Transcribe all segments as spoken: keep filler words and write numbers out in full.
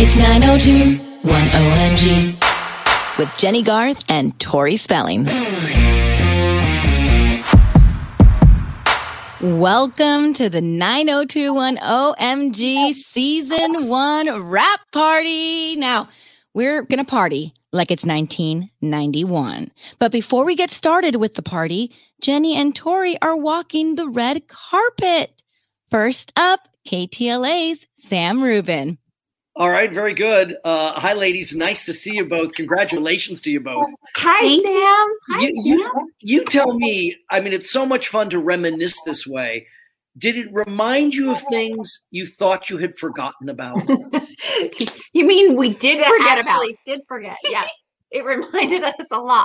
It's nine oh two one O M G with Jenny Garth and Tori Spelling. Welcome to the nine oh two one O M G Season one Wrap Party. Now, we're going to party like it's nineteen ninety-one. But before we get started with the party, Jenny and Tori are walking the red carpet. First up, K T L A's Sam Rubin. All right, very good. Uh, hi, ladies. Nice to see you both. Congratulations to you both. Hi, Thank Sam. you. Hi, You, you, you tell me, I mean, it's so much fun to reminisce this way. Did it remind you of things you thought you had forgotten about? You mean we did Sam. forget Actually, about? did forget. Yes, it reminded us a lot.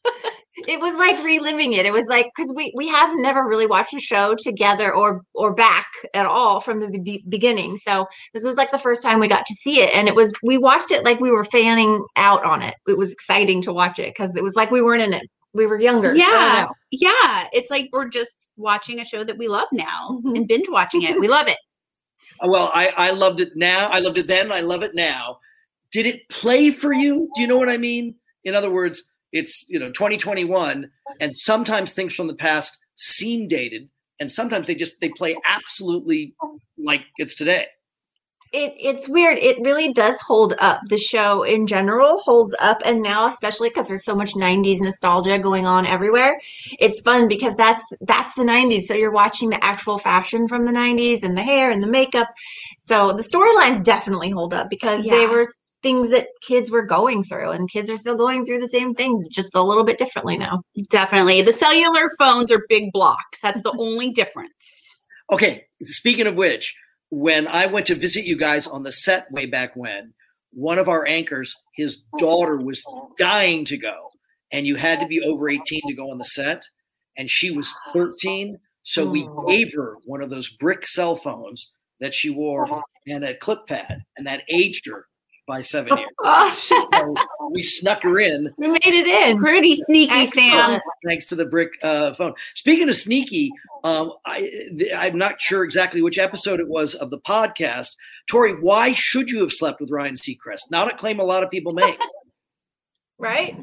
It was like reliving it. It was like because we we have never really watched a show together or or back at all from the be- beginning. So this was like the first time we got to see it, and it was we watched it like we were fanning out on it. It was exciting to watch it because it was like we weren't in it. We were younger. Yeah, I don't know. yeah. It's like we're just watching a show that we love now Mhm. and binge watching it. We love it. Well, I, I loved it now. I loved it then. I love it now. Did it play for you? Do you know what I mean? In other words, it's, you know, twenty twenty-one, and sometimes things from the past seem dated, and sometimes they just they play absolutely like it's today. It it's weird. It really does hold up. The show in general holds up, and now especially because there's so much nineties nostalgia going on everywhere. It's fun because that's that's the nineties. So you're watching the actual fashion from the nineties and the hair and the makeup. So the storylines definitely hold up because they Yeah. were things that kids were going through, and kids are still going through the same things, just a little bit differently now. Definitely. The cellular phones are big blocks. That's the only difference. Okay, speaking of which, when I went to visit you guys on the set way back when, one of our anchors, his daughter was dying to go, and you had to be over eighteen to go on the set, and she was thirteen, so we gave her one of those brick cell phones that she wore and a clip pad, and that aged her by seven years. Oh, So we snuck her in we made it in. Pretty sneaky, Sam. Excellent. thanks to the brick uh, phone. Speaking of sneaky, um, I, th- I'm not sure exactly which episode it was of the podcast. Tori, why should you have slept with Ryan Seacrest? Not a claim a lot of people make. Right?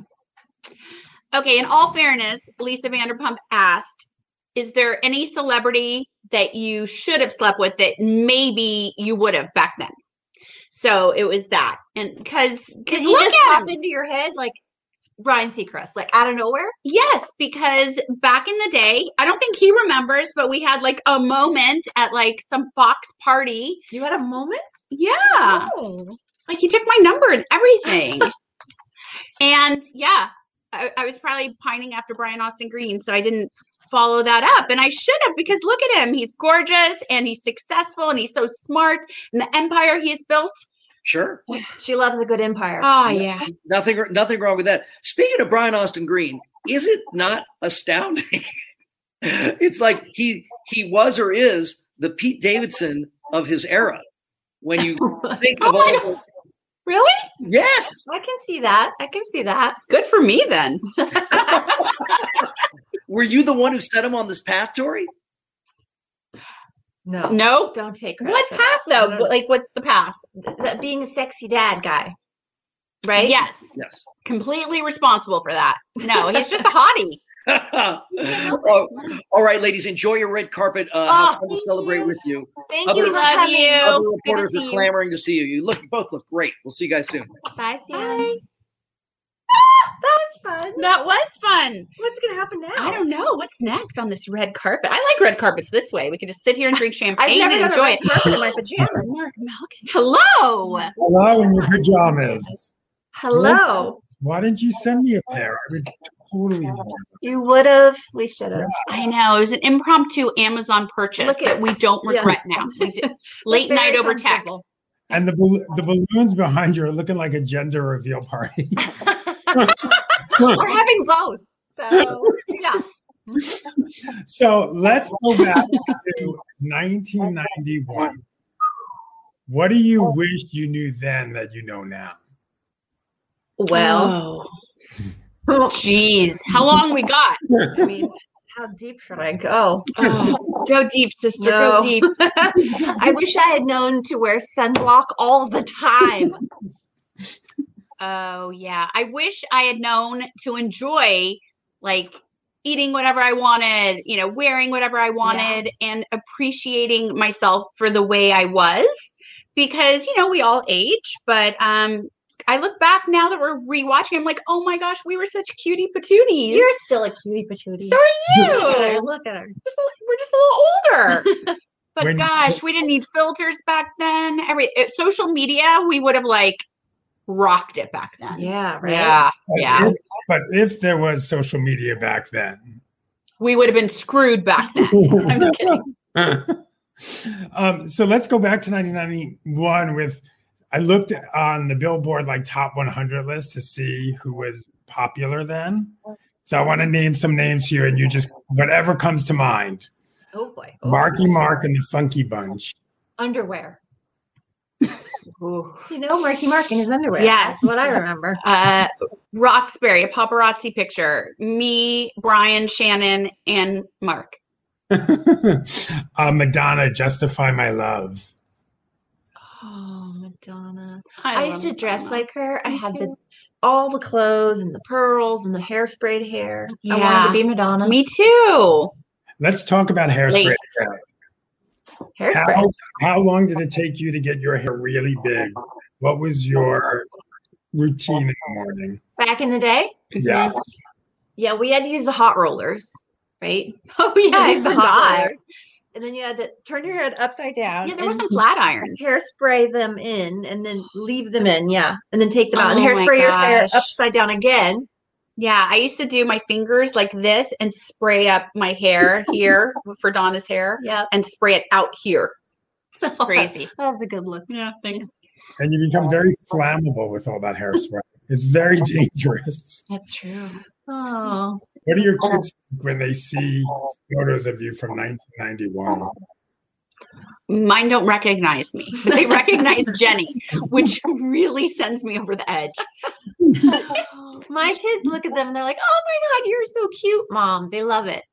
Okay, in all fairness, Lisa Vanderpump asked, is there any celebrity that you should have slept with that maybe you would have back then? So it was that. And because Did because he look just at pop him. into your head like Ryan Seacrest, like out of nowhere? Yes, because back in the day, I don't think he remembers, but we had like a moment at like some Fox party. You had a moment? Yeah. Oh. Like he took my number and everything. And yeah, I, I was probably pining after Brian Austin Green, so I didn't follow that up. And I should have, because look at him. He's gorgeous and he's successful and he's so smart. And the empire he's built. Sure. She loves a good empire. Oh, yeah. Nothing, nothing wrong with that. Speaking of Brian Austin Green, is it not astounding? It's like he he was or is the Pete Davidson of his era. When you think of Oh, all, Really? yes, I can see that. I can see that. Good for me then. were you the one who set him on this path, Tori? No. No. Don't take credit. What for path that. though? No, no, no. Like what's the path? Th- that being a sexy dad guy. Right? Yes. Yes. Completely responsible for that. No, he's just a hottie. Oh, all right, ladies, enjoy your red carpet. Uh, Oh, have fun to thank celebrate you. with you. Thank Other- you for Love coming. you. Other Good to reporters see are you. clamoring to see you. You look, you both look great. We'll see you guys soon. Bye, Sam. Bye. That was fun. That was fun. What's gonna happen now? I don't know. What's next on this red carpet? I like red carpets this way. We could just sit here and drink I've champagne never and done enjoy a red it. carpet in my pajamas. Mark Malkin. Hello. Hello in your pajamas. Hello. Why didn't you send me a pair? I would totally wear them. You would have. We should have. I know. It was an impromptu Amazon purchase Look at- that we don't yeah. regret now. We did late Very night over text. comfortable. And the bal- the balloons behind you are looking like a gender reveal party. We're having both. So yeah. So let's go back to nineteen ninety-one. What do you wish you knew then that you know now? Well, Oh, jeez. How long we got? I mean, How deep should I go? Oh, go deep, sister. No. Go deep. I wish I had known to wear sunblock all the time. Oh, yeah. I wish I had known to enjoy like eating whatever I wanted, you know, wearing whatever I wanted, yeah. and appreciating myself for the way I was, because, you know, we all age, but um, I look back now that we're rewatching, I'm like, oh my gosh, we were such cutie patooties. You're still a cutie patootie. So are you. Look at her. Look at her. Just a, we're just a little older. But When- gosh, we didn't need filters back then. Every it, social media, we would have like rocked it back then. Yeah, right. Yeah. But Yeah. If, but if there was social media back then, We would have been screwed back then. I'm just kidding. um, so let's go back to nineteen ninety-one with, I looked on the Billboard like top one hundred list to see who was popular then. So I want to name some names here and you just, whatever comes to mind. Oh boy. Oh, Marky Mark and the Funky Bunch. underwear. You know, Marky Mark in his underwear. Yes. That's what I remember. Uh, Roxbury, a paparazzi picture. Me, Brian, Shannon, and Mark. uh, Madonna, Justify My Love. Oh, Madonna. I, I used to love dress Madonna. like her. I Me had too. the all the clothes and the pearls and the hairsprayed hair. I wanted Yeah. to be Madonna. Me too. Let's talk about hairspray. Lace. Hairspray. How, how long did it take you to get your hair really big? What was your routine in the morning? Back in the day, Yeah. yeah, we had to use the hot rollers, right? Oh yeah, I Use the hot forgot. rollers. And then you had to turn your head upside down. Yeah, there and was some flat irons. hairspray them in and then leave them in, yeah. And then take them out and Oh my hairspray your hair gosh. upside down again. Yeah, I used to do my fingers like this and spray up my hair here for Donna's hair, Yeah. and spray it out here. It's crazy. That was a good look. Yeah, thanks. And you become very flammable with all that hairspray. It's very dangerous. That's true. Oh. What do your kids think when they see photos of you from nineteen ninety-one? Mine don't recognize me, but they recognize Jenny, which really sends me over the edge. My kids look at them and they're like, oh my God, you're so cute, Mom. They love it.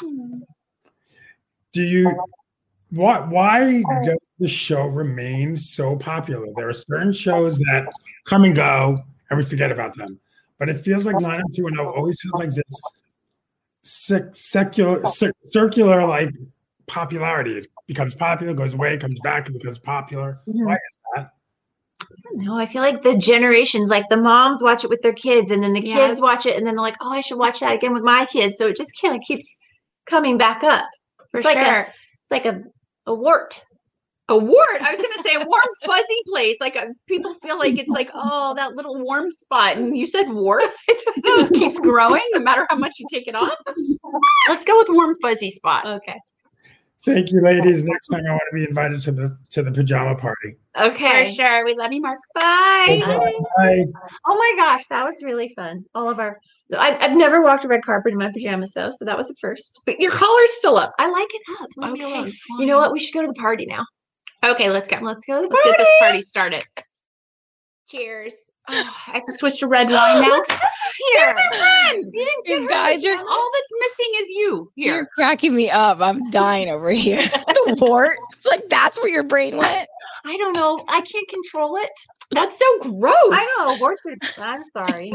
Do you why why does the show remain so popular? There are certain shows that come and go and we forget about them. But it feels like nine oh two one oh always has like this sec- secular cir- circular like popularity. It becomes popular, goes away, comes back, and becomes popular. Why is that? No, I feel like the generations, like the moms watch it with their kids, and then the Yeah. kids watch it, and then they're like, "Oh, I should watch that again with my kids." So it just kind of keeps coming back up. For It's like sure. a, it's like a, a wart. A wart. I was going to say a warm, fuzzy place. Like a, people feel like it's like, oh, that little warm spot. And you said warts. It's, it just keeps growing no matter how much you take it off. Let's go with warm, fuzzy spot. Okay. Thank you, ladies. Next time I want to be invited to the to the pajama party. Okay. For sure. We love you, Mark. Bye. Bye. Oh my gosh, that was really fun. All of our, I, I've never walked a red carpet in my pajamas though, so that was a first. But your collar's still up. I like it up. Leave me Okay, alone. fine. You know what? We should go to the party now. Okay, let's go. Let's go to the Let's party. get this party started. Cheers. Oh, I have to switch to red wine now. What's this here? There's our friends. You didn't You get guys her. are- All that's missing is you You're here. cracking me up. I'm dying over here. The wart? Like that's where your brain went? I don't know. I can't control it. That's so gross. I know. Warts are. I'm sorry.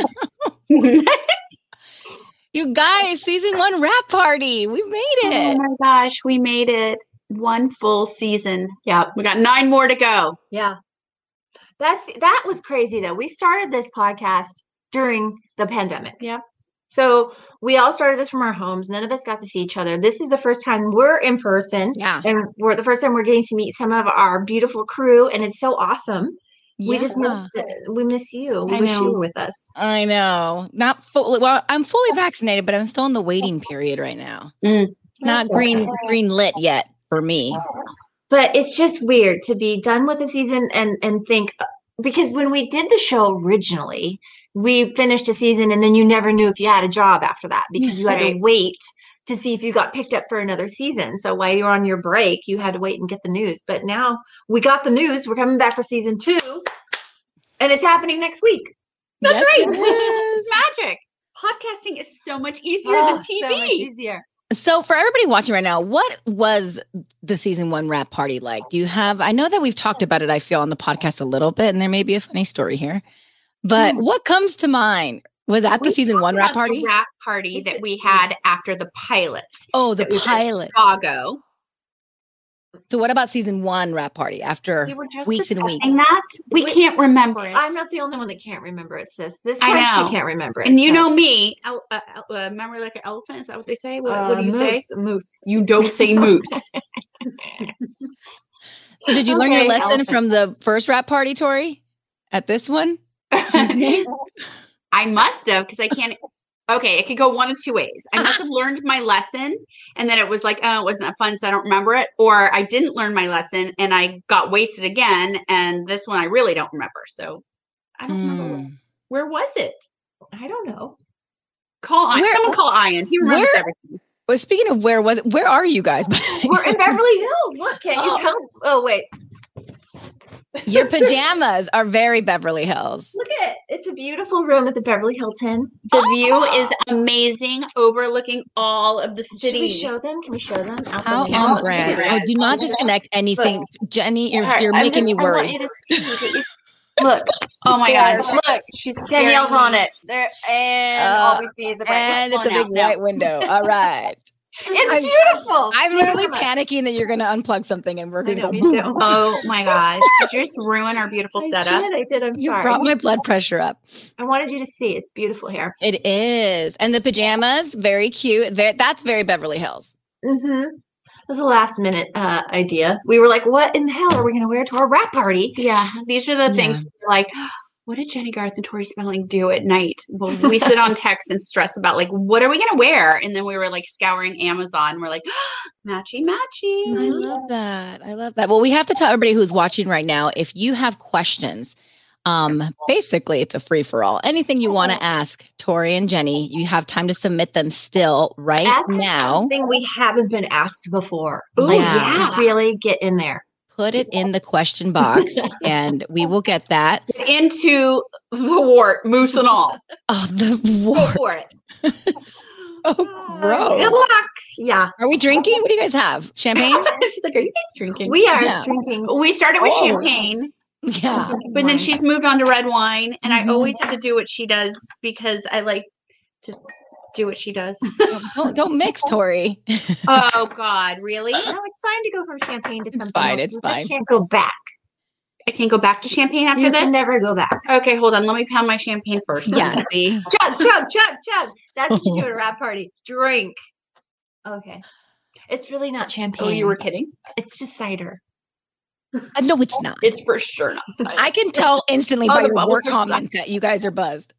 You guys, season one wrap party. We made Oh it. my gosh, we made it. One full season. Yeah, we got nine more to go. Yeah. That's that was crazy though. We started this podcast during the pandemic. Yeah. So we all started this from our homes. None of us got to see each other. This is the first time we're in person. Yeah. And we're the first time we're getting to meet some of our beautiful crew. And it's so awesome. We just Yeah. miss we miss you. We I wish you know. were with us. I know. Not fully. Well, I'm fully vaccinated, but I'm still in the waiting period right now. Mm. Not That's green okay. green lit yet for me. But it's just weird to be done with the season and and think, because when we did the show originally, we finished a season and then you never knew if you had a job after that because you had to Right. wait to see if you got picked up for another season. So while you were on your break, you had to wait and get the news. But now we got the news. We're coming back for season two, and it's happening next week. That's Yes, right. it is. It's magic. Podcasting is so much easier Oh, than T V. so much easier. So for everybody watching right now, what was the season one wrap party like? Do you have, I know that we've talked about it, I feel, on the podcast a little bit, and there may be a funny story here, but Hmm. what comes to mind? Was that the We season one talked wrap about the party? Wrap party that we had after the pilot. Oh, the that was in pilot. Chicago. So what about season one wrap party after We were just weeks and discussing weeks? that. We Wait, can't remember it. I'm not the only one that can't remember it, sis. This I time know. she can't remember it. And you so- know me, el- uh, el- uh, memory like an elephant. Is that what they say? What, what do Uh, you say? moose, Moose. You don't say moose. So did you learn your Okay, lesson elephant. from the first wrap party, Tori? At this one? I must have because I can't. Okay, it could go one of two ways. I must have learned my lesson, and then it was like, oh, it wasn't that fun, so I don't remember it. Or I didn't learn my lesson, and I got wasted again. And this one I really don't remember. So I don't remember. Where, Mm. where was it? I don't know. Call Ian. Where- Someone call Ian. He remembers where- everything. Well, speaking of where was it, where are you guys? We're in Beverly Hills. Look, can't you Oh. tell? Oh, wait. Your pajamas are very Beverly Hills. Look at it. It's a beautiful room at the Beverly Hilton. The view is amazing, overlooking all of the Should city. we show them? Can we show them? Out the How window? on brand. Yeah. Oh, do not disconnect anything. Jenny, you're, All right, you're I'm making just- me I want worry. you to see that you- Look, Oh my there. gosh. Look, She's Danielle's scaring on me. it. There, and Uh, all we see is the bright And it's a on big out now. white window. All right. It's I'm- beautiful. I'm literally Beautiful. panicking that you're going to unplug something and we're I going to know, go me boom. too. Oh my gosh. Did you just ruin our beautiful I setup? did. I did. I'm You sorry. brought my blood pressure up. I wanted you to see. It's beautiful here. It is. And the pajamas, very cute. Very, that's very Beverly Hills. Mm-hmm. It was a last minute uh, idea. We were like, what in the hell are we going to wear to our wrap party? Yeah. These are the things Yeah. we're like, what did Jenny Garth and Tori Spelling do at night? Well, we sit on text and stress about like, what are we going to wear? And then we were like scouring Amazon. We're like, matchy, matchy. I love that. I love that. Well, we have to tell everybody who's watching right now, if you have questions, um, basically it's a free for all. Anything you want to ask Tori and Jenny, you have time to submit them still right Ask now. something we haven't been asked before. Ooh, yeah. yeah. Really get in there. Put it in the question box and we will get that. Get into the wart, moose and all. Oh, the Go war. for it. Oh, Good gross. luck. Yeah. Are we drinking? What do you guys have? Champagne? She's like, are you guys drinking? We are Yeah. drinking. We started with Oh. champagne, Yeah. but then she's moved on to red wine. And Mhm. I always have to do what she does because I like to do what she does. Don't, don't mix, Tori. Oh, God, really? No, it's fine to go from champagne to It's something fine, else. it's You just fine. can't go back. I can go back to champagne after You this? can never go back. Okay, hold on. Let me pound my champagne first. Yeah, see? Chug, chug, chug, chug. That's what you do at a wrap party. Drink. Okay. It's really not champagne. Oh, you were kidding? It's just cider. Uh, no, it's not. It's for sure not. cider. I can tell instantly Oh, by the your bubbles work are stuck. comment that you guys are buzzed.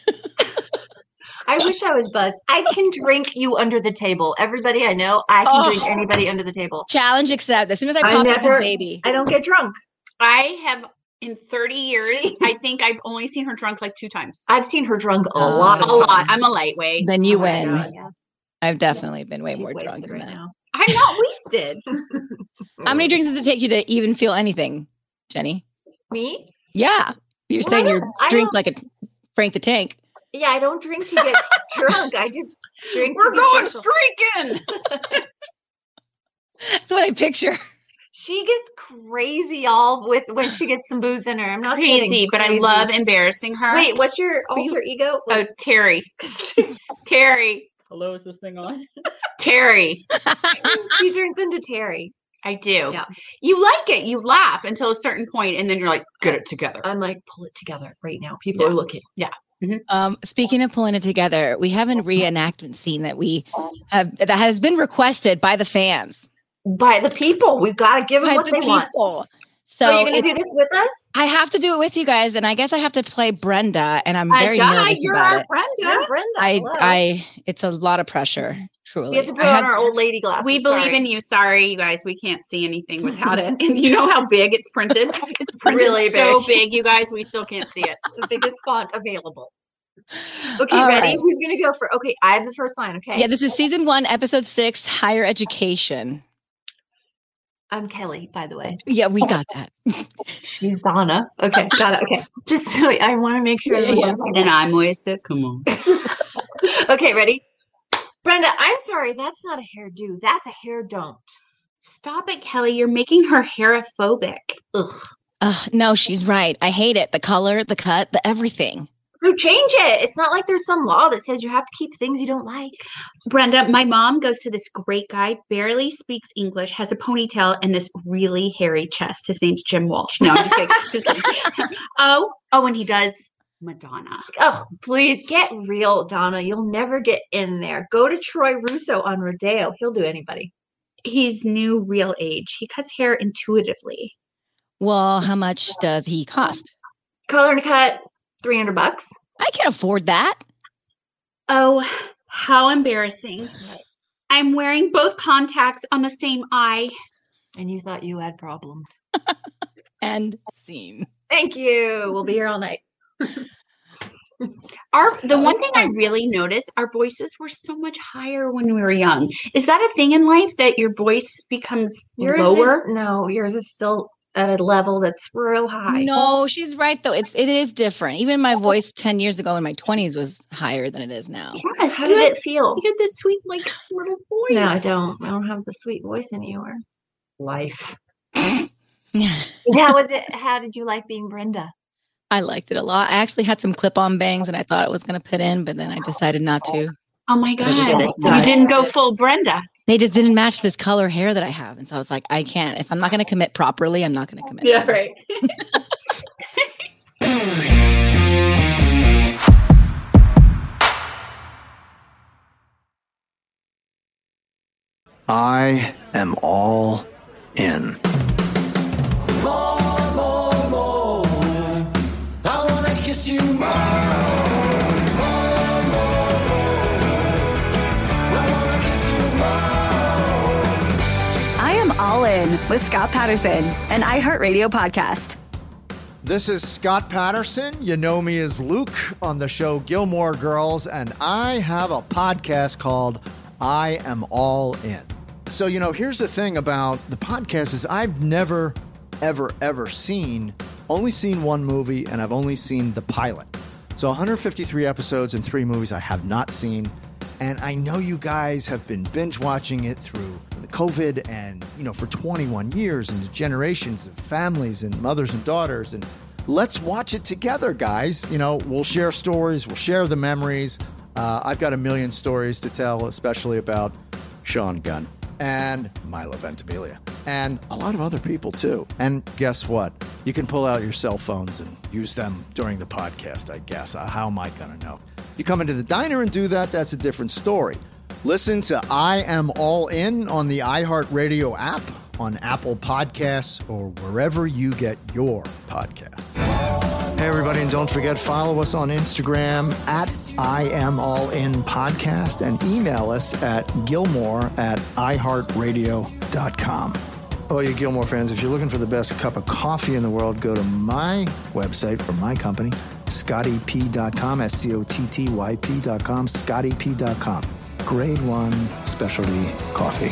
I wish I was buzzed. I can drink you under the table. Everybody I know, I can Oh. drink anybody under the table. Challenge accept. As soon as I I pop up never- this baby. I don't get drunk. I have, in thirty years, I think I've only seen her drunk like two times. I've seen her drunk a Oh. lot of A lot. times. I'm a lightweight. Then you Oh my win. God, yeah. I've definitely been way She's more wasted drunk than right that. now. I'm not wasted. How many drinks does it take you to even feel anything, Jenny? Me? Yeah. You're Well, saying I you're don't- I drink don't- like a Frank the Tank. Yeah, I don't drink to get drunk. I just drink. We're to be going social. streaking. That's what I picture. She gets crazy all with when she gets some booze in her. I'm not kidding. Crazy, but I Crazy. love embarrassing her. Wait, what's your Are you- alter ego? Oh, Terry. Terry. Hello, is this thing on? Terry. She turns into Terry. I do. Yeah. You like it. You laugh until a certain point, and then you're like, get it together. I'm like, pull it together right now. People Yeah. are looking. Um, speaking of pulling it together, we have a reenactment scene that we have that has been requested by the fans. By the people. We've got to give them By what the they want. people. So So are you going to it's- do this with us? I have to do it with you guys, and I guess I have to play Brenda, and I'm Uh, very Di, nervous you're about our it. Brenda. Yeah, Brenda. I, hello. I, it's a lot of pressure, truly. we have to put I on had- our old lady glasses. We believe Sorry. in you. Sorry, you guys. We can't see anything without it. And you know how big it's printed? It's printed Really so big. big, you guys. We still can't see it. the biggest font available. Okay, All ready? right. Who's going to go for? Okay, I have the first line. Okay. Yeah, this is season one, episode six, higher education. I'm Kelly, by the way. Yeah, we got that. She's Donna. Okay, got it. Okay. Just so I want to make sure Yeah, everyone's yeah. on the same And I'm wasted. Come on. page. Okay, ready? Brenda, I'm sorry. That's not a hairdo. That's a hair don't. Stop it, Kelly. You're making her hairophobic. Ugh. Uh, no, she's right. I hate it. The color, the cut, the everything. So change it. It's not like there's some law that says you have to keep things you don't like. Brenda, my mom goes to this great guy, barely speaks English, has a ponytail, and this really hairy chest. His name's Jim Walsh. No, I'm just kidding. Just kidding. Oh, oh, and he does Madonna. Oh, please get real, Donna. You'll never get in there. Go to Troy Russo on Rodeo. He'll do anybody. He's new real age. He cuts hair intuitively. Well, how much does he cost? Color and cut, three hundred bucks. I can afford that. Oh, how embarrassing. I'm wearing both contacts on the same eye. And you thought you had problems. And scene. Thank you. We'll be here all night. Our the one thing I really noticed, our voices were so much higher when we were young. Is that a thing in life that your voice becomes Yours lower? Is, no, yours is still at a level that's real high. No, she's right though. It's it is different. Even my voice ten years ago in my twenties was higher than it is now. Yes. How you did had, it feel? you had this sweet, like, little voice. No, I don't. I don't have the sweet voice anymore. Life. Yeah. How was it? How did you like being Brenda? I liked it a lot. I actually had some clip-on bangs and I thought it was going to fit in, but then I decided not to. Oh my God. should've You done didn't it. go full Brenda. They just didn't match this color hair that I have. And so I was like, I can't. If I'm not going to commit properly, I'm not going to commit. Yeah, right. I am all in. More, more, more. I wanna kiss you more. More, more, more. I wanna kiss you more. I am all in with Scott Patterson, an iHeartRadio podcast. This is Scott Patterson. You know me as Luke on the show Gilmore Girls, and I have a podcast called I Am All In. So, you know, here's the thing about the podcast is I've never, ever, ever seen, only seen one movie, and I've only seen the pilot. So one hundred fifty-three episodes and three movies I have not seen. And I know you guys have been binge watching it through the COVID and, you know, for twenty-one years and the generations of families and mothers and daughters. And let's watch it together, guys. You know, we'll share stories. We'll share the memories. Uh, I've got a million stories to tell, especially about Sean Gunn and Milo Ventimiglia and a lot of other people, too. And guess what? You can pull out your cell phones and use them during the podcast, I guess. Uh, how am I going to know? You come into the diner and do that, that's a different story. Listen to I Am All In on the iHeartRadio app, on Apple Podcasts, or wherever you get your podcasts. Hey, everybody, and don't forget, follow us on Instagram at I Am All In Podcast and email us at Gilmore at i heart radio dot com. Oh, you Gilmore fans, if you're looking for the best cup of coffee in the world, go to my website for my company, scotty p dot com, S C O T T Y P dot com, scotty p dot com. Grade one specialty coffee.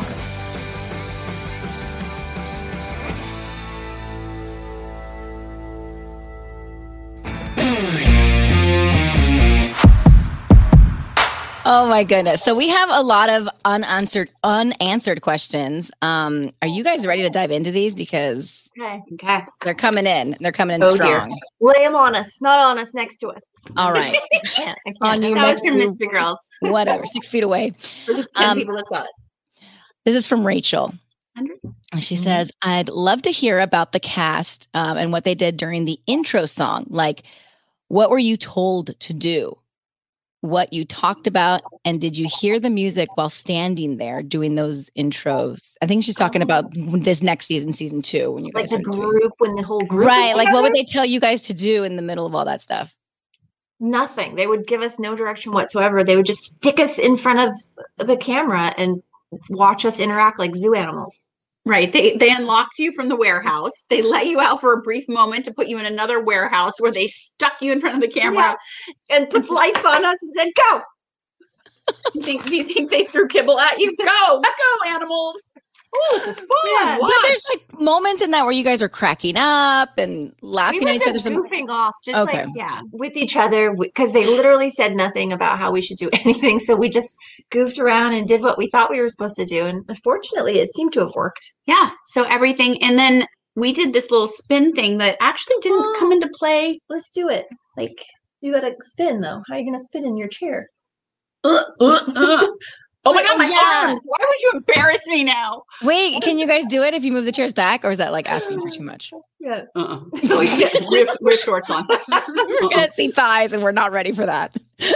Oh my goodness. So we have a lot of unanswered unanswered questions. Um, are you guys ready to dive into these? Because Okay. Okay. they're coming in. They're coming in Oh, dear. strong. Lay them on us, not on us, next to us. All right. I can't. I can't. On you That was next from to- Mystery Girls. Whatever. Six feet away. For the ten Um, people that saw it. This is from Rachel. Hundred? And She Mhm. says, I'd love to hear about the cast um, and what they did during the intro song. Like, what were you told to do? What you talked about, and did you hear the music while standing there doing those intros? I think she's talking about this next season, season two, when you Like guys the are doing- group, when the whole group. right? is Like, what would together? they tell you guys to do in the middle of all that stuff? Nothing. They would give us no direction whatsoever. They would just stick us in front of the camera and watch us interact like zoo animals. Right. They they unlocked you from the warehouse. They let you out for a brief moment to put you in another warehouse where they stuck you in front of the camera. And put lights on us and said, "Go." You think, do you think they threw kibble at you? Go, go, animals. Oh, this is fun. Yeah, But there's like moments in that where you guys are cracking up and laughing we were at each other. just Some goofing off, just Okay. like yeah, with each other because they literally said nothing about how we should do anything. So we just goofed around and did what we thought we were supposed to do, and unfortunately, it seemed to have worked. Yeah. So everything, and then we did this little spin thing that actually didn't come into play. Let's do it. Like you got to spin though. How are you going to spin in your chair? Uh, uh, uh. Oh my Wait, God, my yeah. arms! Why would you embarrass me now? Wait, can you guys do it if you move the chairs back, or is that like asking for too much? Yeah. Uh-uh. No, you can't. We have, we have shorts on. We're gonna see thighs, and we're not ready for that.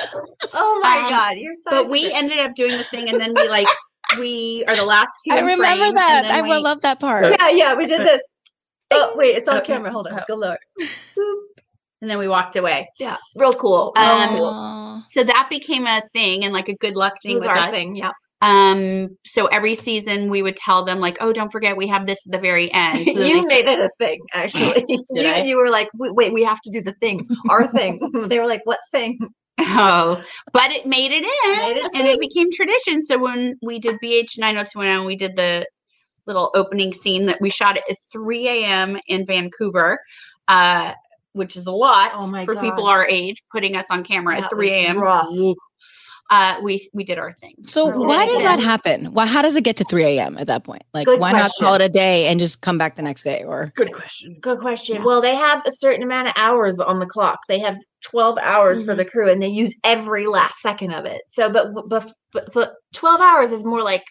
Oh my Um, God, you're. But we ended up doing this thing, and then we like we are the last two. I in remember frame, that. and then I we- will love that part. Yeah, yeah, we did this. Oh wait, it's on Okay. camera. Hold on, go lower. and then we walked away. Yeah, real cool. Real Um, cool. Aw. So that became a thing and like a good luck It thing was with our us. thing. Yeah. Um, so every season we would tell them like, oh, don't forget we have this at the very end. So that You they made it a thing, actually. you, I? you were like, wait, wait, we have to do the thing, our thing. They were like, what thing? Oh, but it made it in, Made it and it became tradition. So when we did B H nine oh two one oh, we did the little opening scene that we shot at three a.m. in Vancouver, uh, which is a lot Oh my for people God. our age, putting us on camera That at three a.m. was rough. Uh, we we did our thing. So Oh, why does yeah. that happen? Why? How does it get to three a.m. at that point? Like, Good why not call it question. a day and just come back the next day? Or Good question. Good question. Yeah. Well, they have a certain amount of hours on the clock. They have twelve hours for Mhm. the crew, and they use every last second of it. So, but but but, but twelve hours is more like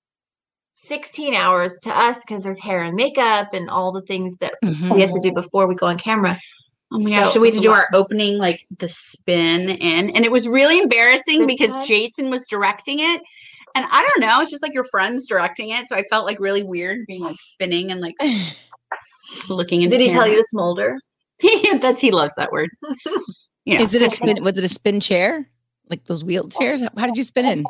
sixteen hours to us because there's hair and makeup and all the things that Mhm. we have to do before we go on camera. Oh my gosh, So so we had it's to a do lot. our opening, like the spin in, and it was really embarrassing This because time? Jason was directing it. And I don't know, it's just like your friends directing it. So I felt like really weird being like spinning and like looking into Did he tell camera. you to smolder? That's he loves that word. Yeah. Is it a spin? Was it a spin chair? Like those wheelchairs? How, how did you spin in?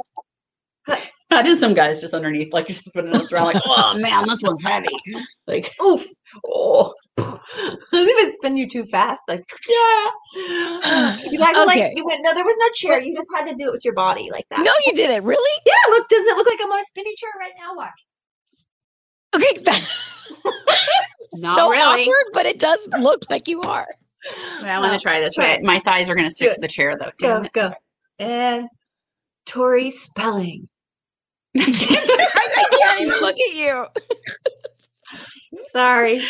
I did some guys just underneath, like just spinning us around, like, oh man, this one's heavy. Like, Oof. oh Doesn't even spin you too fast. Like, yeah. you guys were Okay. like, you went, no, there was no chair. You just had to do it with your body like that. No, you didn't. Really? Yeah, look, doesn't it look like I'm on a spinning chair right now? Watch. Okay, that, Not so really. awkward, but it does look like you are. Wait, I want No, to try this. try Wait, it. my thighs are gonna stick Do to it. the chair though. Go, Damn it. go. And Tori Spelling. I can't even look at you. Sorry.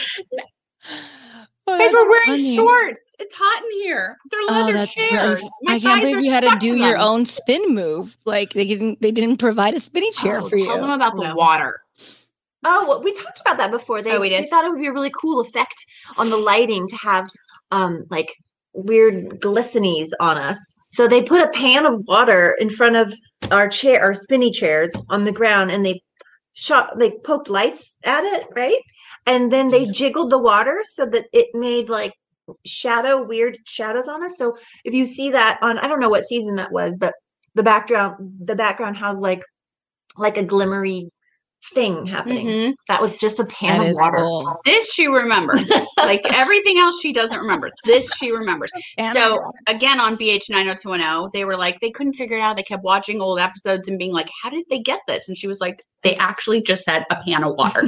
Oh, Guys, that's we're wearing funny. shorts. It's hot in here. They're Oh, leather that's chairs. really. My I can't thighs believe are you had to stuck do in your them. own spin move. Like they didn't. They didn't provide a spinning chair Oh, for you. tell them about the No. water. Oh, well, we talked about that before. They, Oh, we did? they thought it would be a really cool effect on the lighting to have um like weird glistenies on us. So they put a pan of water in front of our chair, our spinny chairs on the ground, and they shot, they poked lights at it, right? And then they jiggled the water so that it made like shadow, weird shadows on us. So if you see that on, I don't know what season that was, but the background, the background has like like a glimmery thing happening. Mhm. That was just a pan That of is water. cool. This she remembers. Like everything else she doesn't remember. This she remembers. Pan So of water. again on B H nine oh two one oh, they were like, they couldn't figure it out. They kept watching old episodes and being like, how did they get this? And she was like, they actually just had a pan of water.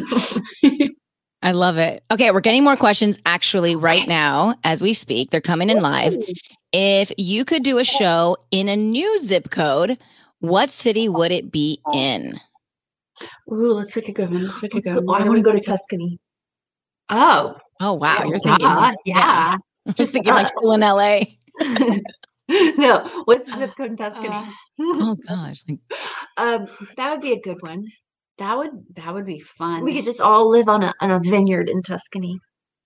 I love it. Okay, we're getting more questions actually right now as we speak. They're coming in live. If you could do a show in a new zip code, what city would it be in? Ooh, let's pick a good one. Let's pick a Let's good go- one. I want to go to Tuscany. Oh, Oh wow, you're thinking. yeah, yeah. Just thinking like full in L A. No, what's the zip code in Tuscany? Uh, Oh gosh, like, um, that would be a good one. That would that would be fun. We could just all live on a on a vineyard in Tuscany.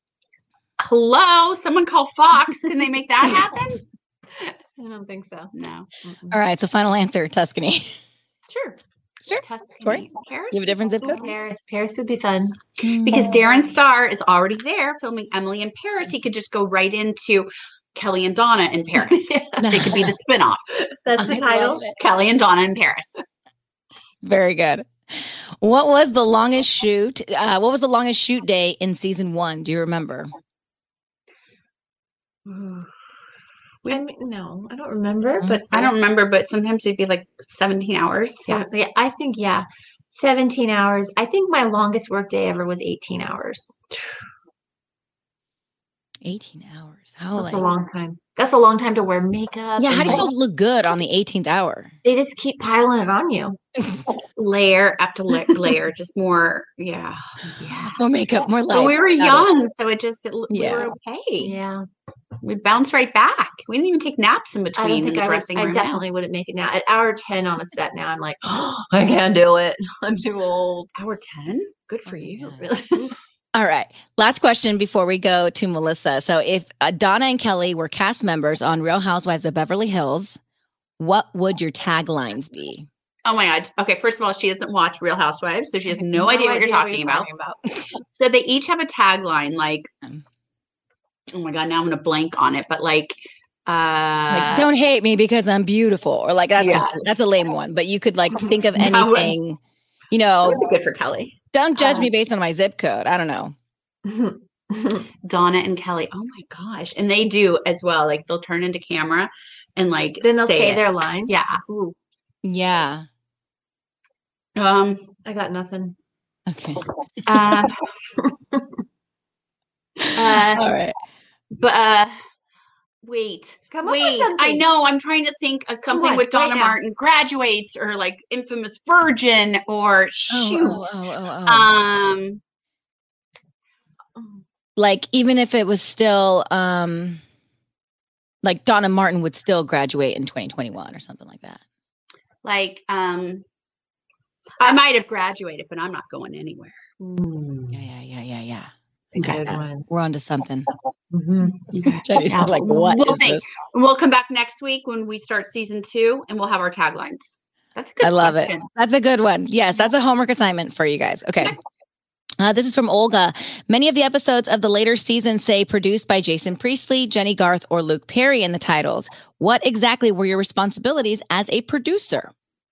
Hello, someone call Fox. Can they make that happen? I don't think so. No. all right. So final answer, Tuscany. Sure. Sure. Tuscany. Tori? Paris? You have a different zip code? Paris. Paris would be fun. Because Darren Star is already there filming Emily in Paris. He could just go right into Kelly and Donna in Paris. They could be the spinoff. That's the I title. love it. Kelly and Donna in Paris. Very good. What was the longest shoot? Uh, what was the longest shoot day in season one? Do you remember? I mean, no, I don't remember, but I don't remember, but sometimes it'd be like seventeen hours. So, yeah, I think yeah. seventeen hours. I think my longest workday ever was eighteen hours. eighteen hours. How That's like a long time. That's a long time to wear makeup. Yeah, and how do you like- still look good on the eighteenth hour? They just keep piling it on you. Layer after la- layer, just more. Yeah. Yeah. More makeup, more light. But we were Got it. young, so it just, it, Yeah. we were okay. Yeah. We bounced right back. We didn't even take naps in I between don't in think the I would, dressing I room. definitely wouldn't make it now. At hour ten on a set now, I'm like, oh, I can't do it. I'm too old. Hour ten? Good for Oh, you. yeah. Really? All right. Last question before we go to Melissa. So, if uh, Donna and Kelly were cast members on Real Housewives of Beverly Hills, what would your taglines be? Oh my God. Okay. First of all, she doesn't watch Real Housewives, so she has no, idea what you're talking about. So they each have a tagline like, Um, oh my God, now I'm going to blank on it, but like, uh, like, don't hate me because I'm beautiful, or like that's just, Yes. that's a lame one. But you could like think of That would- anything. You that know, would be good for Kelly. don't judge Uh, me based on my zip code. I don't know. Donna and Kelly. Oh my gosh. And they do as well. Like they'll turn into camera and like Then they'll say their it. line? Yeah. Ooh, Yeah. Um, I got nothing. Okay. uh, uh, All right. but, uh, wait, Come up with wait, I something. know. I'm trying to think of Come something on, with right Donna now. Martin graduates or like infamous virgin or shoot. Oh, oh, oh, oh, oh. Um, Like even if it was still um like Donna Martin would still graduate in twenty twenty-one or something like that. like, um, I might have graduated, but I'm not going anywhere. Mm, Yeah, yeah, yeah, yeah, yeah. that's a Okay. good one. We're on to something. Mhm. Jenny's Yeah. like, what We'll is think. this? We'll come back next week when we start season two and we'll have our taglines. That's a good I love question. it. That's a good one. Yes, that's a homework assignment for you guys. Okay. Uh, this is from Olga. Many of the episodes of the later seasons say produced by Jason Priestley, Jenny Garth, or Luke Perry in the titles. What exactly were your responsibilities as a producer?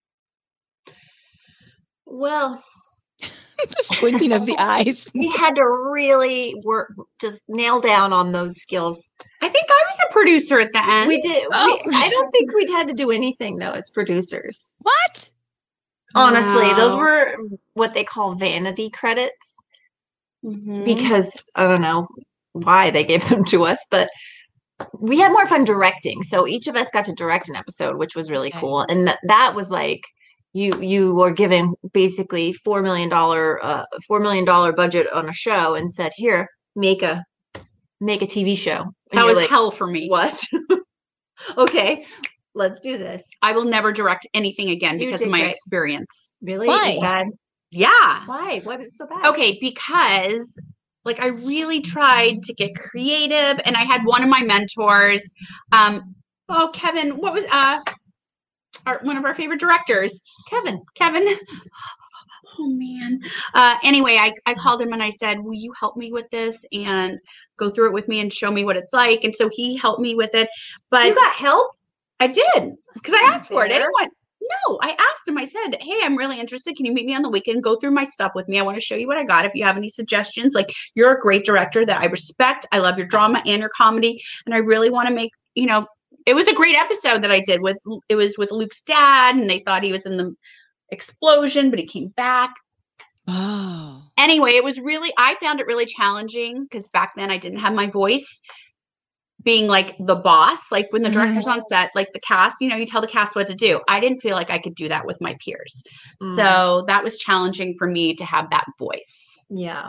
Well, The squinting of the eyes. we had to really work, just nail down on those skills. I think I was a producer at the end. We did. Oh. We, I don't think we'd had to do anything though as producers. What? Honestly, those No. were what they call vanity credits Mhm. because I don't know why they gave them to us, but we had more fun directing. So each of us got to direct an episode, which was really Okay. cool. And th- that was like you you were given basically four million dollar uh, four million dollar budget on a show and said, "Here, make a make a T V show." And that you're was like, hell for me. What? Okay, let's do this. I will never direct anything again You because did of my great. experience. Really? Why? It was bad. Yeah. Why? Why was it so bad? Okay, because like I really tried to get creative and I had one of my mentors, um, oh Kevin, what was uh our one of our favorite directors, Kevin. Kevin. Oh man. Uh anyway, I, I called him and I said, will you help me with this and go through it with me and show me what it's like? And so he helped me with it. But You got help? I did because I asked for it. I Fair. didn't want. No, I asked him. I said, "Hey, I'm really interested. Can you meet me on the weekend? Go through my stuff with me. I want to show you what I got. If you have any suggestions, like you're a great director that I respect. I love your drama and your comedy, and I really want to make. You know, it was a great episode that I did with. It was with Luke's dad, and they thought he was in the explosion, but he came back. Oh. Anyway, it was really. I found it really challenging because back then I didn't have my voice. Being like the boss, like when the Mhm. director's on set, like the cast, you know, you tell the cast what to do. I didn't feel like I could do that with my peers. Mm. So that was challenging for me to have that voice. Yeah.